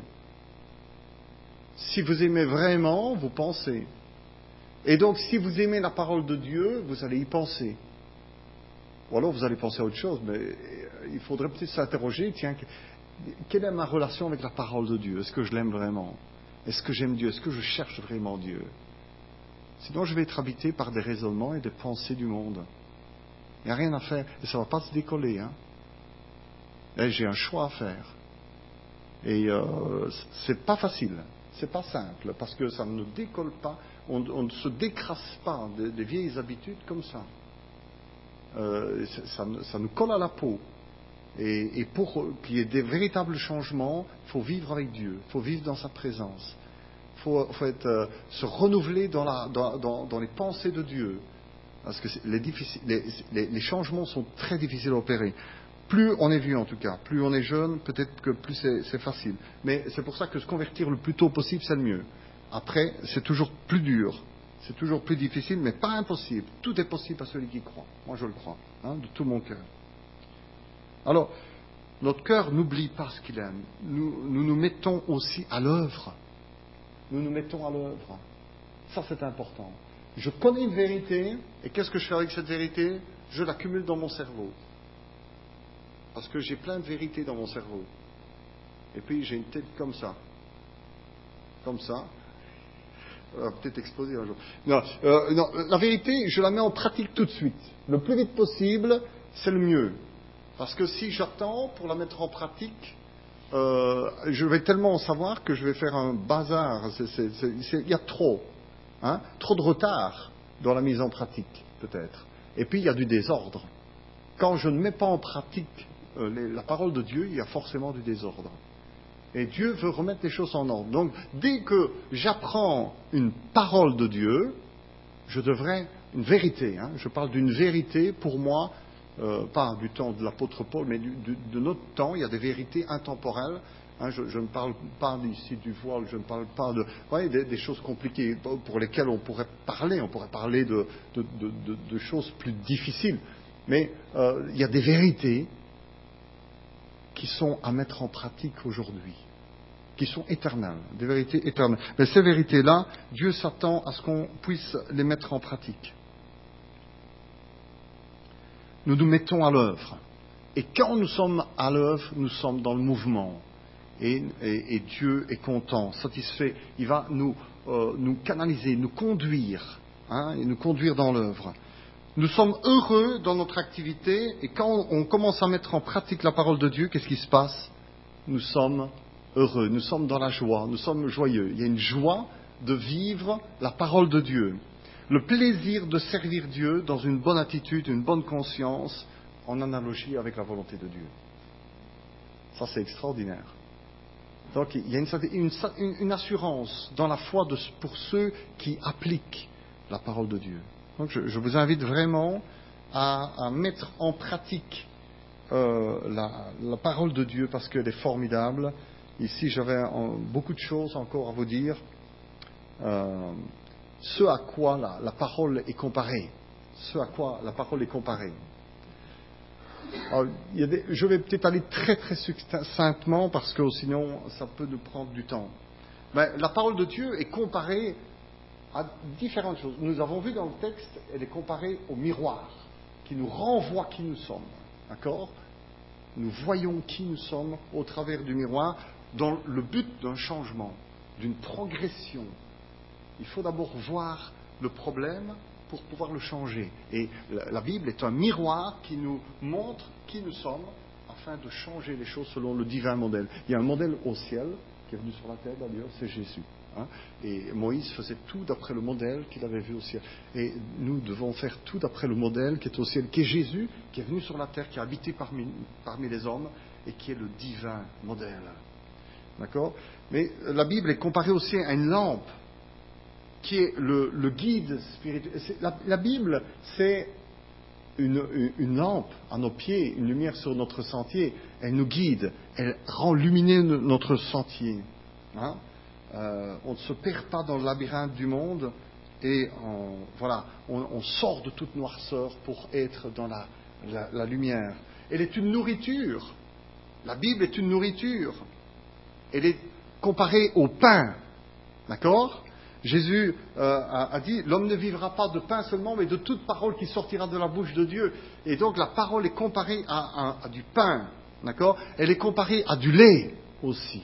Si vous aimez vraiment, vous pensez. Et donc, si vous aimez la parole de Dieu, vous allez y penser. Ou alors, vous allez penser à autre chose, mais il faudrait peut-être s'interroger, tiens, quelle est ma relation avec la parole de Dieu? Est-ce que je l'aime vraiment? Est-ce que j'aime Dieu? Est-ce que je cherche vraiment Dieu? Sinon, je vais être habité par des raisonnements et des pensées du monde. Il n'y a rien à faire, et ça ne va pas se décoller. Hein. Et j'ai un choix à faire. Et euh, c'est pas facile, c'est pas simple, parce que ça ne décolle pas, on, on ne se décrasse pas des, des vieilles habitudes comme ça. Euh, ça, ça nous colle à la peau. Et, et pour qu'il y ait des véritables changements, il faut vivre avec Dieu, il faut vivre dans sa présence. Il faut, faut être, euh, se renouveler dans, la, dans, dans, dans les pensées de Dieu. Parce que les, les, les, les changements sont très difficiles à opérer. Plus on est vieux en tout cas, plus on est jeune, peut-être que plus c'est, c'est facile. Mais c'est pour ça que se convertir le plus tôt possible, c'est le mieux. Après, c'est toujours plus dur. C'est toujours plus difficile, mais pas impossible. Tout est possible à celui qui croit. Moi, je le crois, hein, de tout mon cœur. Alors, notre cœur n'oublie pas ce qu'il aime. Nous, nous nous mettons aussi à l'œuvre. Nous nous mettons à l'œuvre. Ça, c'est important. Je connais une vérité, et qu'est-ce que je fais avec cette vérité? Je l'accumule dans mon cerveau. Parce que j'ai plein de vérités dans mon cerveau. Et puis, j'ai une tête comme ça. Comme ça. Elle va peut-être exploser un jour. Non, euh, non, la vérité, je la mets en pratique tout de suite. Le plus vite possible, c'est le mieux. Parce que si j'attends pour la mettre en pratique, euh, je vais tellement en savoir que je vais faire un bazar. C'est, c'est, c'est, c'est, il y a trop. Hein, trop de retard dans la mise en pratique, peut-être. Et puis, il y a du désordre. Quand je ne mets pas en pratique euh, les, la parole de Dieu, il y a forcément du désordre. Et Dieu veut remettre les choses en ordre. Donc, dès que j'apprends une parole de Dieu, je devrais, une vérité, hein, je parle d'une vérité pour moi, euh, pas du temps de l'apôtre Paul, mais du, du, de notre temps, il y a des vérités intemporelles. Hein, je, je ne parle pas ici du voile, je ne parle pas de, vous voyez, des, des choses compliquées pour lesquelles on pourrait parler, on pourrait parler de, de, de, de, de choses plus difficiles. Mais euh, il y a des vérités qui sont à mettre en pratique aujourd'hui, qui sont éternelles, des vérités éternelles. Mais ces vérités-là, Dieu s'attend à ce qu'on puisse les mettre en pratique. Nous nous mettons à l'œuvre. Et quand nous sommes à l'œuvre, nous sommes dans le mouvement. Et, et, et Dieu est content, satisfait. Il va nous, euh, nous canaliser, nous conduire, hein, et nous conduire dans l'œuvre. Nous sommes heureux dans notre activité, et quand on commence à mettre en pratique la parole de Dieu, qu'est-ce qui se passe? Nous sommes heureux, nous sommes dans la joie, nous sommes joyeux. Il y a une joie de vivre la parole de Dieu. Le plaisir de servir Dieu dans une bonne attitude, une bonne conscience, en analogie avec la volonté de Dieu. Ça, c'est extraordinaire. Donc, il y a une, une, une assurance dans la foi de, pour ceux qui appliquent la parole de Dieu. Donc, je, je vous invite vraiment à, à mettre en pratique euh, la, la parole de Dieu parce qu'elle est formidable. Ici, j'avais en, beaucoup de choses encore à vous dire. Euh, ce à quoi la, la parole est comparée. Ce à quoi la parole est comparée. Alors, il y a des, je vais peut-être aller très très succinctement parce que sinon ça peut nous prendre du temps. Mais la parole de Dieu est comparée à différentes choses. Nous avons vu dans le texte, elle est comparée au miroir qui nous renvoie qui nous sommes. D'accord ? Nous voyons qui nous sommes au travers du miroir dans le but d'un changement, d'une progression. Il faut d'abord voir le problème pour pouvoir le changer. Et la Bible est un miroir qui nous montre qui nous sommes afin de changer les choses selon le divin modèle. Il y a un modèle au ciel qui est venu sur la terre d'ailleurs, c'est Jésus. Hein. Et Moïse faisait tout d'après le modèle qu'il avait vu au ciel. Et nous devons faire tout d'après le modèle qui est au ciel, qui est Jésus, qui est venu sur la terre, qui a habité parmi, parmi les hommes et qui est le divin modèle. D'accord ? Mais la Bible est comparée aussi à une lampe. qui est le, le guide spirituel. La, la Bible, c'est une, une lampe à nos pieds, une lumière sur notre sentier. Elle nous guide, elle rend lumineux notre sentier. Hein? Euh, on ne se perd pas dans le labyrinthe du monde et on, voilà, on, on sort de toute noirceur pour être dans la, la, la lumière. Elle est une nourriture. La Bible est une nourriture. Elle est comparée au pain. D'accord ? Jésus euh, a, a dit, l'homme ne vivra pas de pain seulement, mais de toute parole qui sortira de la bouche de Dieu. Et donc la parole est comparée à, à, à du pain. D'accord ? Elle est comparée à du lait aussi.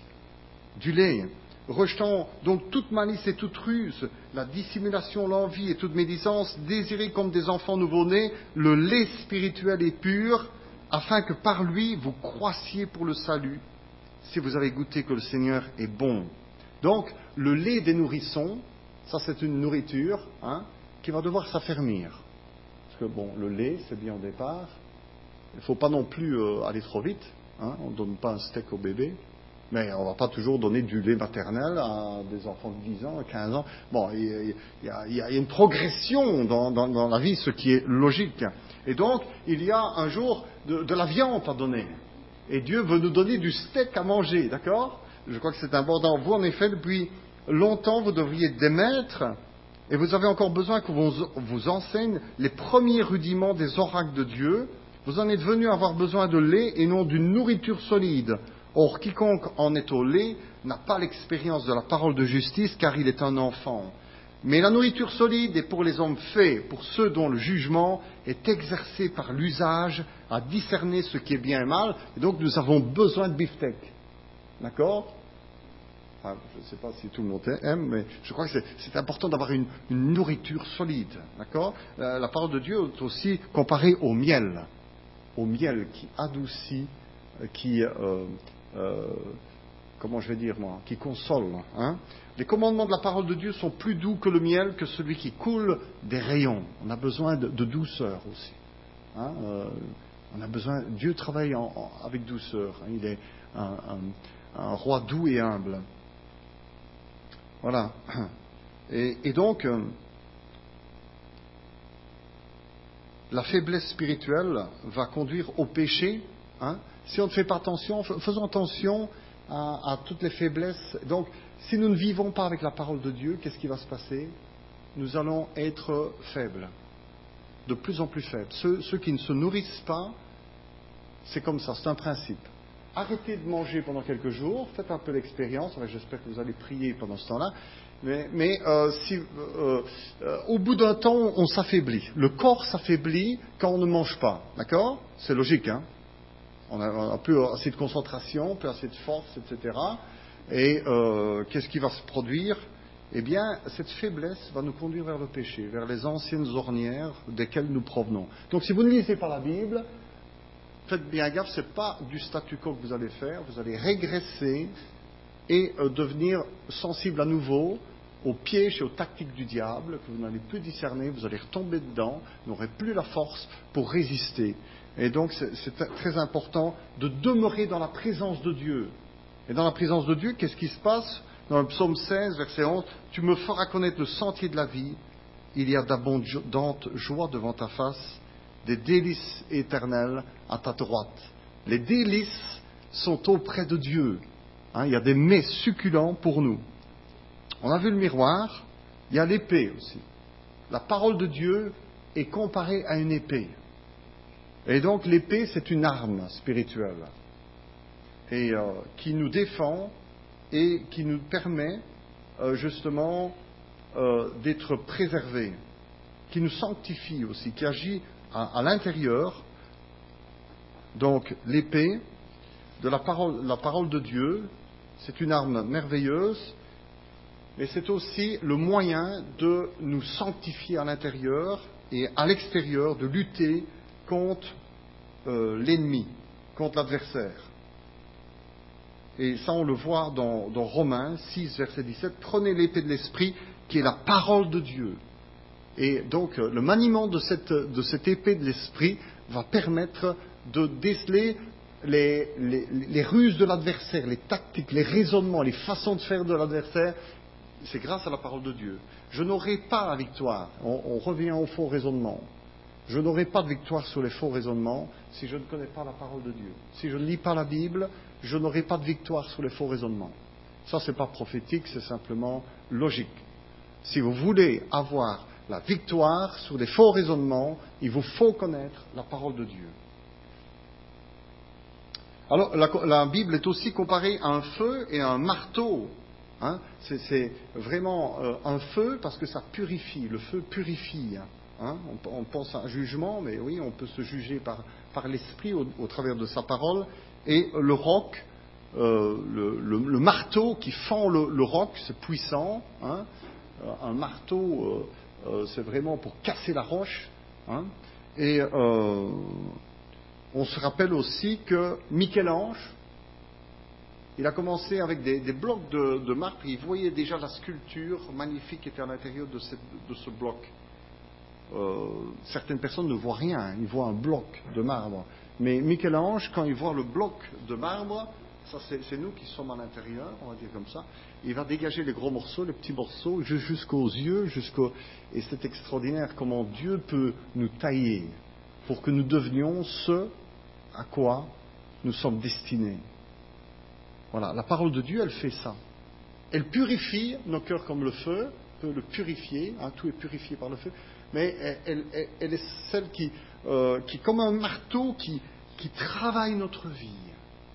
Du lait. Rejetant donc toute malice et toute ruse, la dissimulation, l'envie et toute médisance, désirez comme des enfants nouveau-nés le lait spirituel et pur, afin que par lui vous croissiez pour le salut, si vous avez goûté que le Seigneur est bon. Donc, le lait des nourrissons, ça c'est une nourriture hein, qui va devoir s'affermir. Parce que bon, le lait, c'est bien au départ. Il ne faut pas non plus euh, aller trop vite. Hein, on ne donne pas un steak au bébé. Mais on ne va pas toujours donner du lait maternel à des enfants de dix ans, quinze ans. Bon, il y a, il y a, il y a une progression dans, dans, dans la vie, ce qui est logique. Et donc, il y a un jour de, de la viande à donner. Et Dieu veut nous donner du steak à manger, d'accord ? Je crois que c'est important. Vous, en effet, depuis longtemps, vous devriez être des maîtres, et vous avez encore besoin que vous vous enseigne les premiers rudiments des oracles de Dieu. Vous en êtes venus avoir besoin de lait et non d'une nourriture solide. Or, quiconque en est au lait n'a pas l'expérience de la parole de justice, car il est un enfant. Mais la nourriture solide est pour les hommes faits, pour ceux dont le jugement est exercé par l'usage à discerner ce qui est bien et mal. Et donc, nous avons besoin de beefsteak. D'accord ? Enfin, je ne sais pas si tout le monde aime, mais je crois que c'est, c'est important d'avoir une, une nourriture solide. D'accord ? la, la parole de Dieu est aussi comparée au miel. Au miel qui adoucit, qui... Euh, euh, comment je vais dire moi, qui console. Hein. Les commandements de la parole de Dieu sont plus doux que le miel, que celui qui coule des rayons. On a besoin de, de douceur aussi. Hein. Euh, on a besoin. Dieu travaille en, en, avec douceur. Hein. Il est un, un, un roi doux et humble. Voilà. Et, et donc, euh, la faiblesse spirituelle va conduire au péché. Hein. Si on ne fait pas attention, faisons attention À, à toutes les faiblesses. Donc, si nous ne vivons pas avec la parole de Dieu, qu'est-ce qui va se passer ? Nous allons être faibles, de plus en plus faibles. Ceux, ceux qui ne se nourrissent pas, c'est comme ça, c'est un principe. Arrêtez de manger pendant quelques jours, faites un peu l'expérience, j'espère que vous allez prier pendant ce temps-là, mais, mais euh, si, euh, euh, au bout d'un temps, on s'affaiblit. Le corps s'affaiblit quand on ne mange pas, d'accord ? C'est logique, hein ? On a plus assez de concentration, plus assez de force, et cetera. Et euh, qu'est-ce qui va se produire ? Eh bien, cette faiblesse va nous conduire vers le péché, vers les anciennes ornières desquelles nous provenons. Donc, si vous ne lisez pas la Bible, faites bien gaffe, ce n'est pas du statu quo que vous allez faire. Vous allez régresser et euh, devenir sensible à nouveau aux pièges et aux tactiques du diable que vous n'allez plus discerner. Vous allez retomber dedans, vous n'aurez plus la force pour résister. Et donc, c'est, c'est très important de demeurer dans la présence de Dieu. Et dans la présence de Dieu, qu'est-ce qui se passe ? Dans le psaume seize, verset onze, « Tu me feras connaître le sentier de la vie. Il y a d'abondantes joies devant ta face, des délices éternelles à ta droite. » Les délices sont auprès de Dieu. Hein, il y a des mets succulents pour nous. On a vu le miroir, il y a l'épée aussi. La parole de Dieu est comparée à une épée. Et donc l'épée, c'est une arme spirituelle et euh, qui nous défend et qui nous permet euh, justement euh, d'être préservés, qui nous sanctifie aussi, qui agit à, à l'intérieur. Donc l'épée de la parole, la parole de Dieu, c'est une arme merveilleuse, mais c'est aussi le moyen de nous sanctifier à l'intérieur et à l'extérieur, de lutter contre euh, l'ennemi, contre l'adversaire. Et ça, on le voit dans, dans Romains six, verset dix-sept. Prenez l'épée de l'esprit, qui est la parole de Dieu. Et donc, le maniement de cette, de cette épée de l'esprit va permettre de déceler les, les, les ruses de l'adversaire, les tactiques, les raisonnements, les façons de faire de l'adversaire. c'est grâce à la parole de Dieu. Je n'aurai pas la victoire. On, on revient au faux raisonnement. Je n'aurai pas de victoire sur les faux raisonnements si je ne connais pas la parole de Dieu. Si je ne lis pas la Bible, je n'aurai pas de victoire sur les faux raisonnements. Ça, ce n'est pas prophétique, c'est simplement logique. Si vous voulez avoir la victoire sur les faux raisonnements, il vous faut connaître la parole de Dieu. Alors, la, la Bible est aussi comparée à un feu et à un marteau. Hein, c'est, c'est vraiment euh, un feu parce que ça purifie. Le feu purifie. Hein, on, on pense à un jugement, mais oui, on peut se juger par, par l'esprit au, au travers de sa parole. Et le roc, euh, le, le, le marteau qui fend le, le roc, c'est puissant. Hein, un marteau, euh, euh, c'est vraiment pour casser la roche. Hein, et euh, on se rappelle aussi que Michel-Ange, il a commencé avec des, des blocs de, de marbre, il voyait déjà la sculpture magnifique qui était à l'intérieur de, cette, de ce bloc. Euh, certaines personnes ne voient rien, ils voient un bloc de marbre. Mais Michel-Ange, quand il voit le bloc de marbre, ça c'est, c'est nous qui sommes à l'intérieur, on va dire comme ça, il va dégager les gros morceaux, les petits morceaux, jusqu'aux yeux, jusqu'au... et c'est extraordinaire comment Dieu peut nous tailler pour que nous devenions ce à quoi nous sommes destinés. Voilà, la parole de Dieu, elle fait ça. Elle purifie nos cœurs comme le feu, peut le purifier, hein, tout est purifié par le feu, mais elle, elle, elle est celle qui, euh, qui comme un marteau, qui, qui travaille notre vie. D'accord ?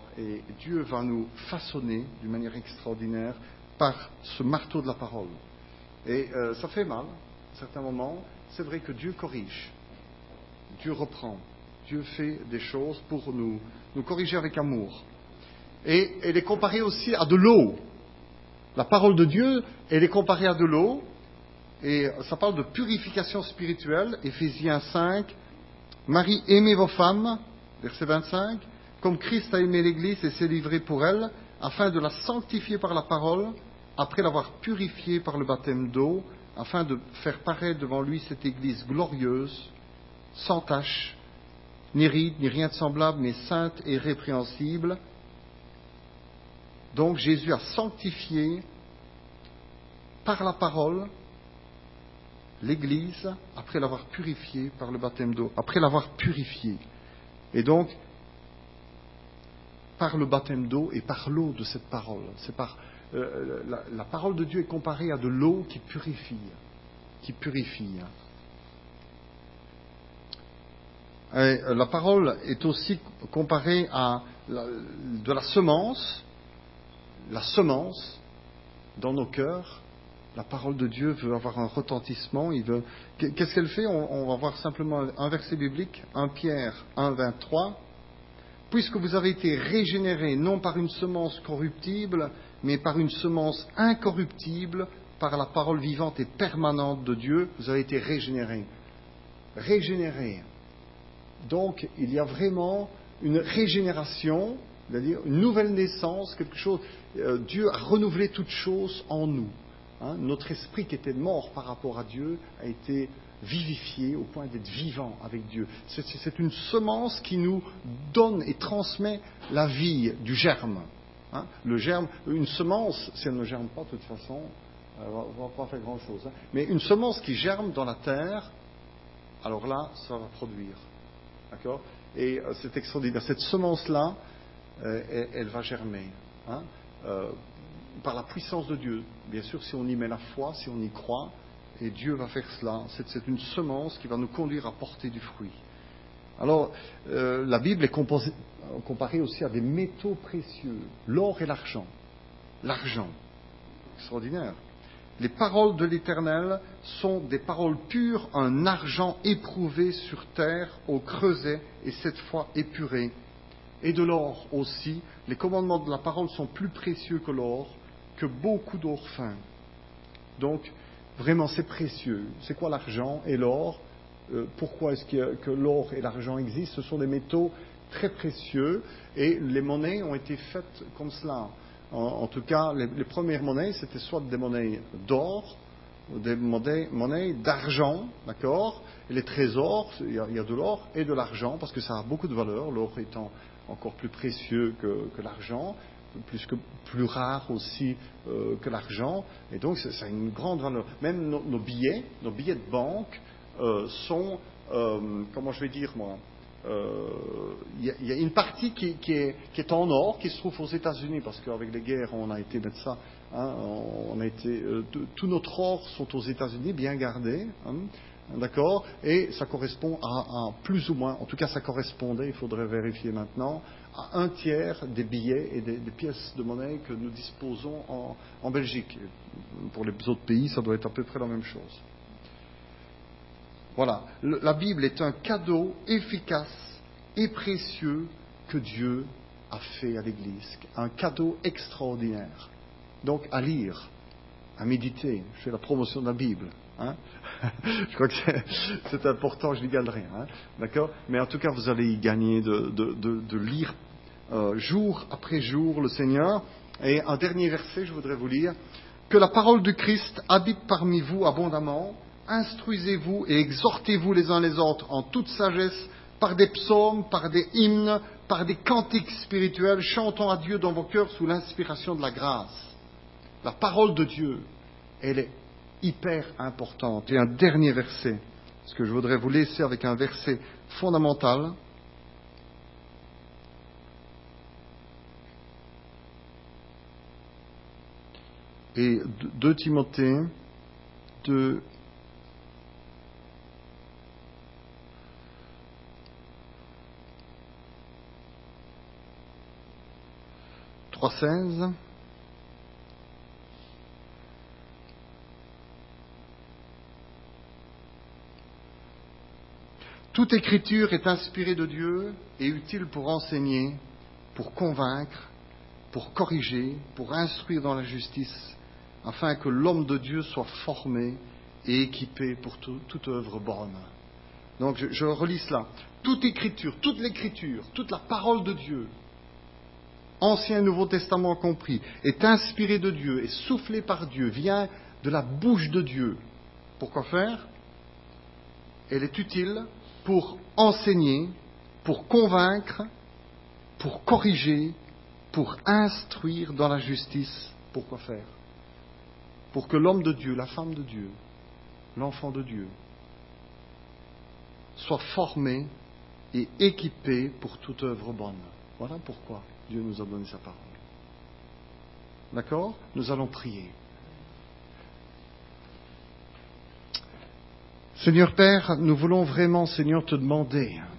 Et Dieu va nous façonner d'une manière extraordinaire par ce marteau de la parole. Et euh, ça fait mal, à certains moments. C'est vrai que Dieu corrige, Dieu reprend, Dieu fait des choses pour nous, nous corriger avec amour. Et elle est comparée aussi à de l'eau. La parole de Dieu, elle est comparée à de l'eau. Et ça parle de purification spirituelle. Éphésiens cinq. Marie, aimez vos femmes, verset vingt-cinq, comme Christ a aimé l'Église et s'est livré pour elle, afin de la sanctifier par la parole, après l'avoir purifiée par le baptême d'eau, afin de faire paraître devant lui cette Église glorieuse, sans tache, ni ride, ni rien de semblable, mais sainte et répréhensible. Donc Jésus a sanctifié par la parole l'Église après l'avoir purifiée par le baptême d'eau, après l'avoir purifiée. Et donc, par le baptême d'eau et par l'eau de cette parole. C'est par, euh, la, la parole de Dieu est comparée à de l'eau qui purifie, qui purifie. Et la parole est aussi comparée à la, de la semence. La semence dans nos cœurs, la parole de Dieu veut avoir un retentissement. Il veut... Qu'est-ce qu'elle fait ? on, on va voir simplement un verset biblique, premier Pierre un, vingt-trois. Puisque vous avez été régénérés non par une semence corruptible, mais par une semence incorruptible, par la parole vivante et permanente de Dieu, vous avez été régénérés. Régénérés. Donc, il y a vraiment une régénération, c'est-à-dire une nouvelle naissance, quelque chose. Euh, Dieu a renouvelé toutes choses en nous. Hein, notre esprit qui était mort par rapport à Dieu a été vivifié au point d'être vivant avec Dieu. C'est, c'est une semence qui nous donne et transmet la vie du germe. Hein, le germe, une semence, si elle ne germe pas de toute façon, elle ne va pas faire grand-chose. Hein, mais une semence qui germe dans la terre, alors là, ça va produire. D'accord ? Et euh, c'est extraordinaire. Cette semence-là, euh, elle, elle va germer. Hein, euh, par la puissance de Dieu. Bien sûr, si on y met la foi, si on y croit, et Dieu va faire cela. C'est, c'est une semence qui va nous conduire à porter du fruit. Alors, euh, la Bible est composée, comparée aussi à des métaux précieux, l'or et l'argent. L'argent, extraordinaire. Les paroles de l'Éternel sont des paroles pures, un argent éprouvé sur terre, au creuset, et cette fois épuré. Et de l'or aussi. Les commandements de la parole sont plus précieux que l'or, que beaucoup d'or fin. Donc, vraiment, c'est précieux. C'est quoi l'argent et l'or ? euh, Pourquoi est-ce que, que l'or et l'argent existent ? Ce sont des métaux très précieux et les monnaies ont été faites comme cela. En, en tout cas, les, les premières monnaies, c'était soit des monnaies d'or, ou des monnaies, monnaies d'argent, d'accord ? Et les trésors, il y, a, il y a de l'or et de l'argent, parce que ça a beaucoup de valeur, l'or étant encore plus précieux que, que l'argent. plus que plus rare aussi euh, que l'argent, et donc c'est, ça a une grande valeur. Même nos, nos billets, nos billets de banque euh, sont, euh, comment je vais dire moi, il euh, y, y a une partie qui, qui, est, qui est en or, qui se trouve aux États-Unis, parce qu'avec les guerres, on a été mettre ça, hein, on a été, euh, tous notre or sont aux États-Unis, bien gardés, hein, d'accord, et ça correspond à, à plus ou moins, en tout cas ça correspondait, il faudrait vérifier maintenant, à un tiers des billets et des, des pièces de monnaie que nous disposons en, en Belgique. Pour les autres pays, ça doit être à peu près la même chose. Voilà, le, la Bible est un cadeau efficace et précieux que Dieu a fait à l'Église. Un cadeau extraordinaire. Donc à lire, à méditer. Je fais la promotion de la Bible. Hein. Je crois que c'est, c'est important, je n'y gagne rien. Hein. D'accord ? Mais en tout cas, vous allez y gagner de, de, de, de lire euh, jour après jour le Seigneur. Et un dernier verset, je voudrais vous lire. Que la parole du Christ habite parmi vous abondamment. Instruisez-vous et exhortez-vous les uns les autres en toute sagesse, par des psaumes, par des hymnes, par des cantiques spirituels, chantant à Dieu dans vos cœurs sous l'inspiration de la grâce. La parole de Dieu, elle est hyper importante. Et un dernier verset, parce que je voudrais vous laisser avec un verset fondamental. Et deux Timothée, deux trois seize. Toute écriture est inspirée de Dieu et utile pour enseigner, pour convaincre, pour corriger, pour instruire dans la justice, afin que l'homme de Dieu soit formé et équipé pour tout, toute œuvre bonne. Donc je, je relis cela. Toute écriture, toute l'écriture, toute la parole de Dieu, Ancien et Nouveau Testament compris, est inspirée de Dieu, est soufflée par Dieu, vient de la bouche de Dieu. Pour quoi faire ? Elle est utile pour enseigner, pour convaincre, pour corriger, pour instruire dans la justice. Pourquoi faire ? Pour que l'homme de Dieu, la femme de Dieu, l'enfant de Dieu, soit formé et équipé pour toute œuvre bonne. Voilà pourquoi Dieu nous a donné sa parole. D'accord ? Nous allons prier. Seigneur Père, nous voulons vraiment, Seigneur, te demander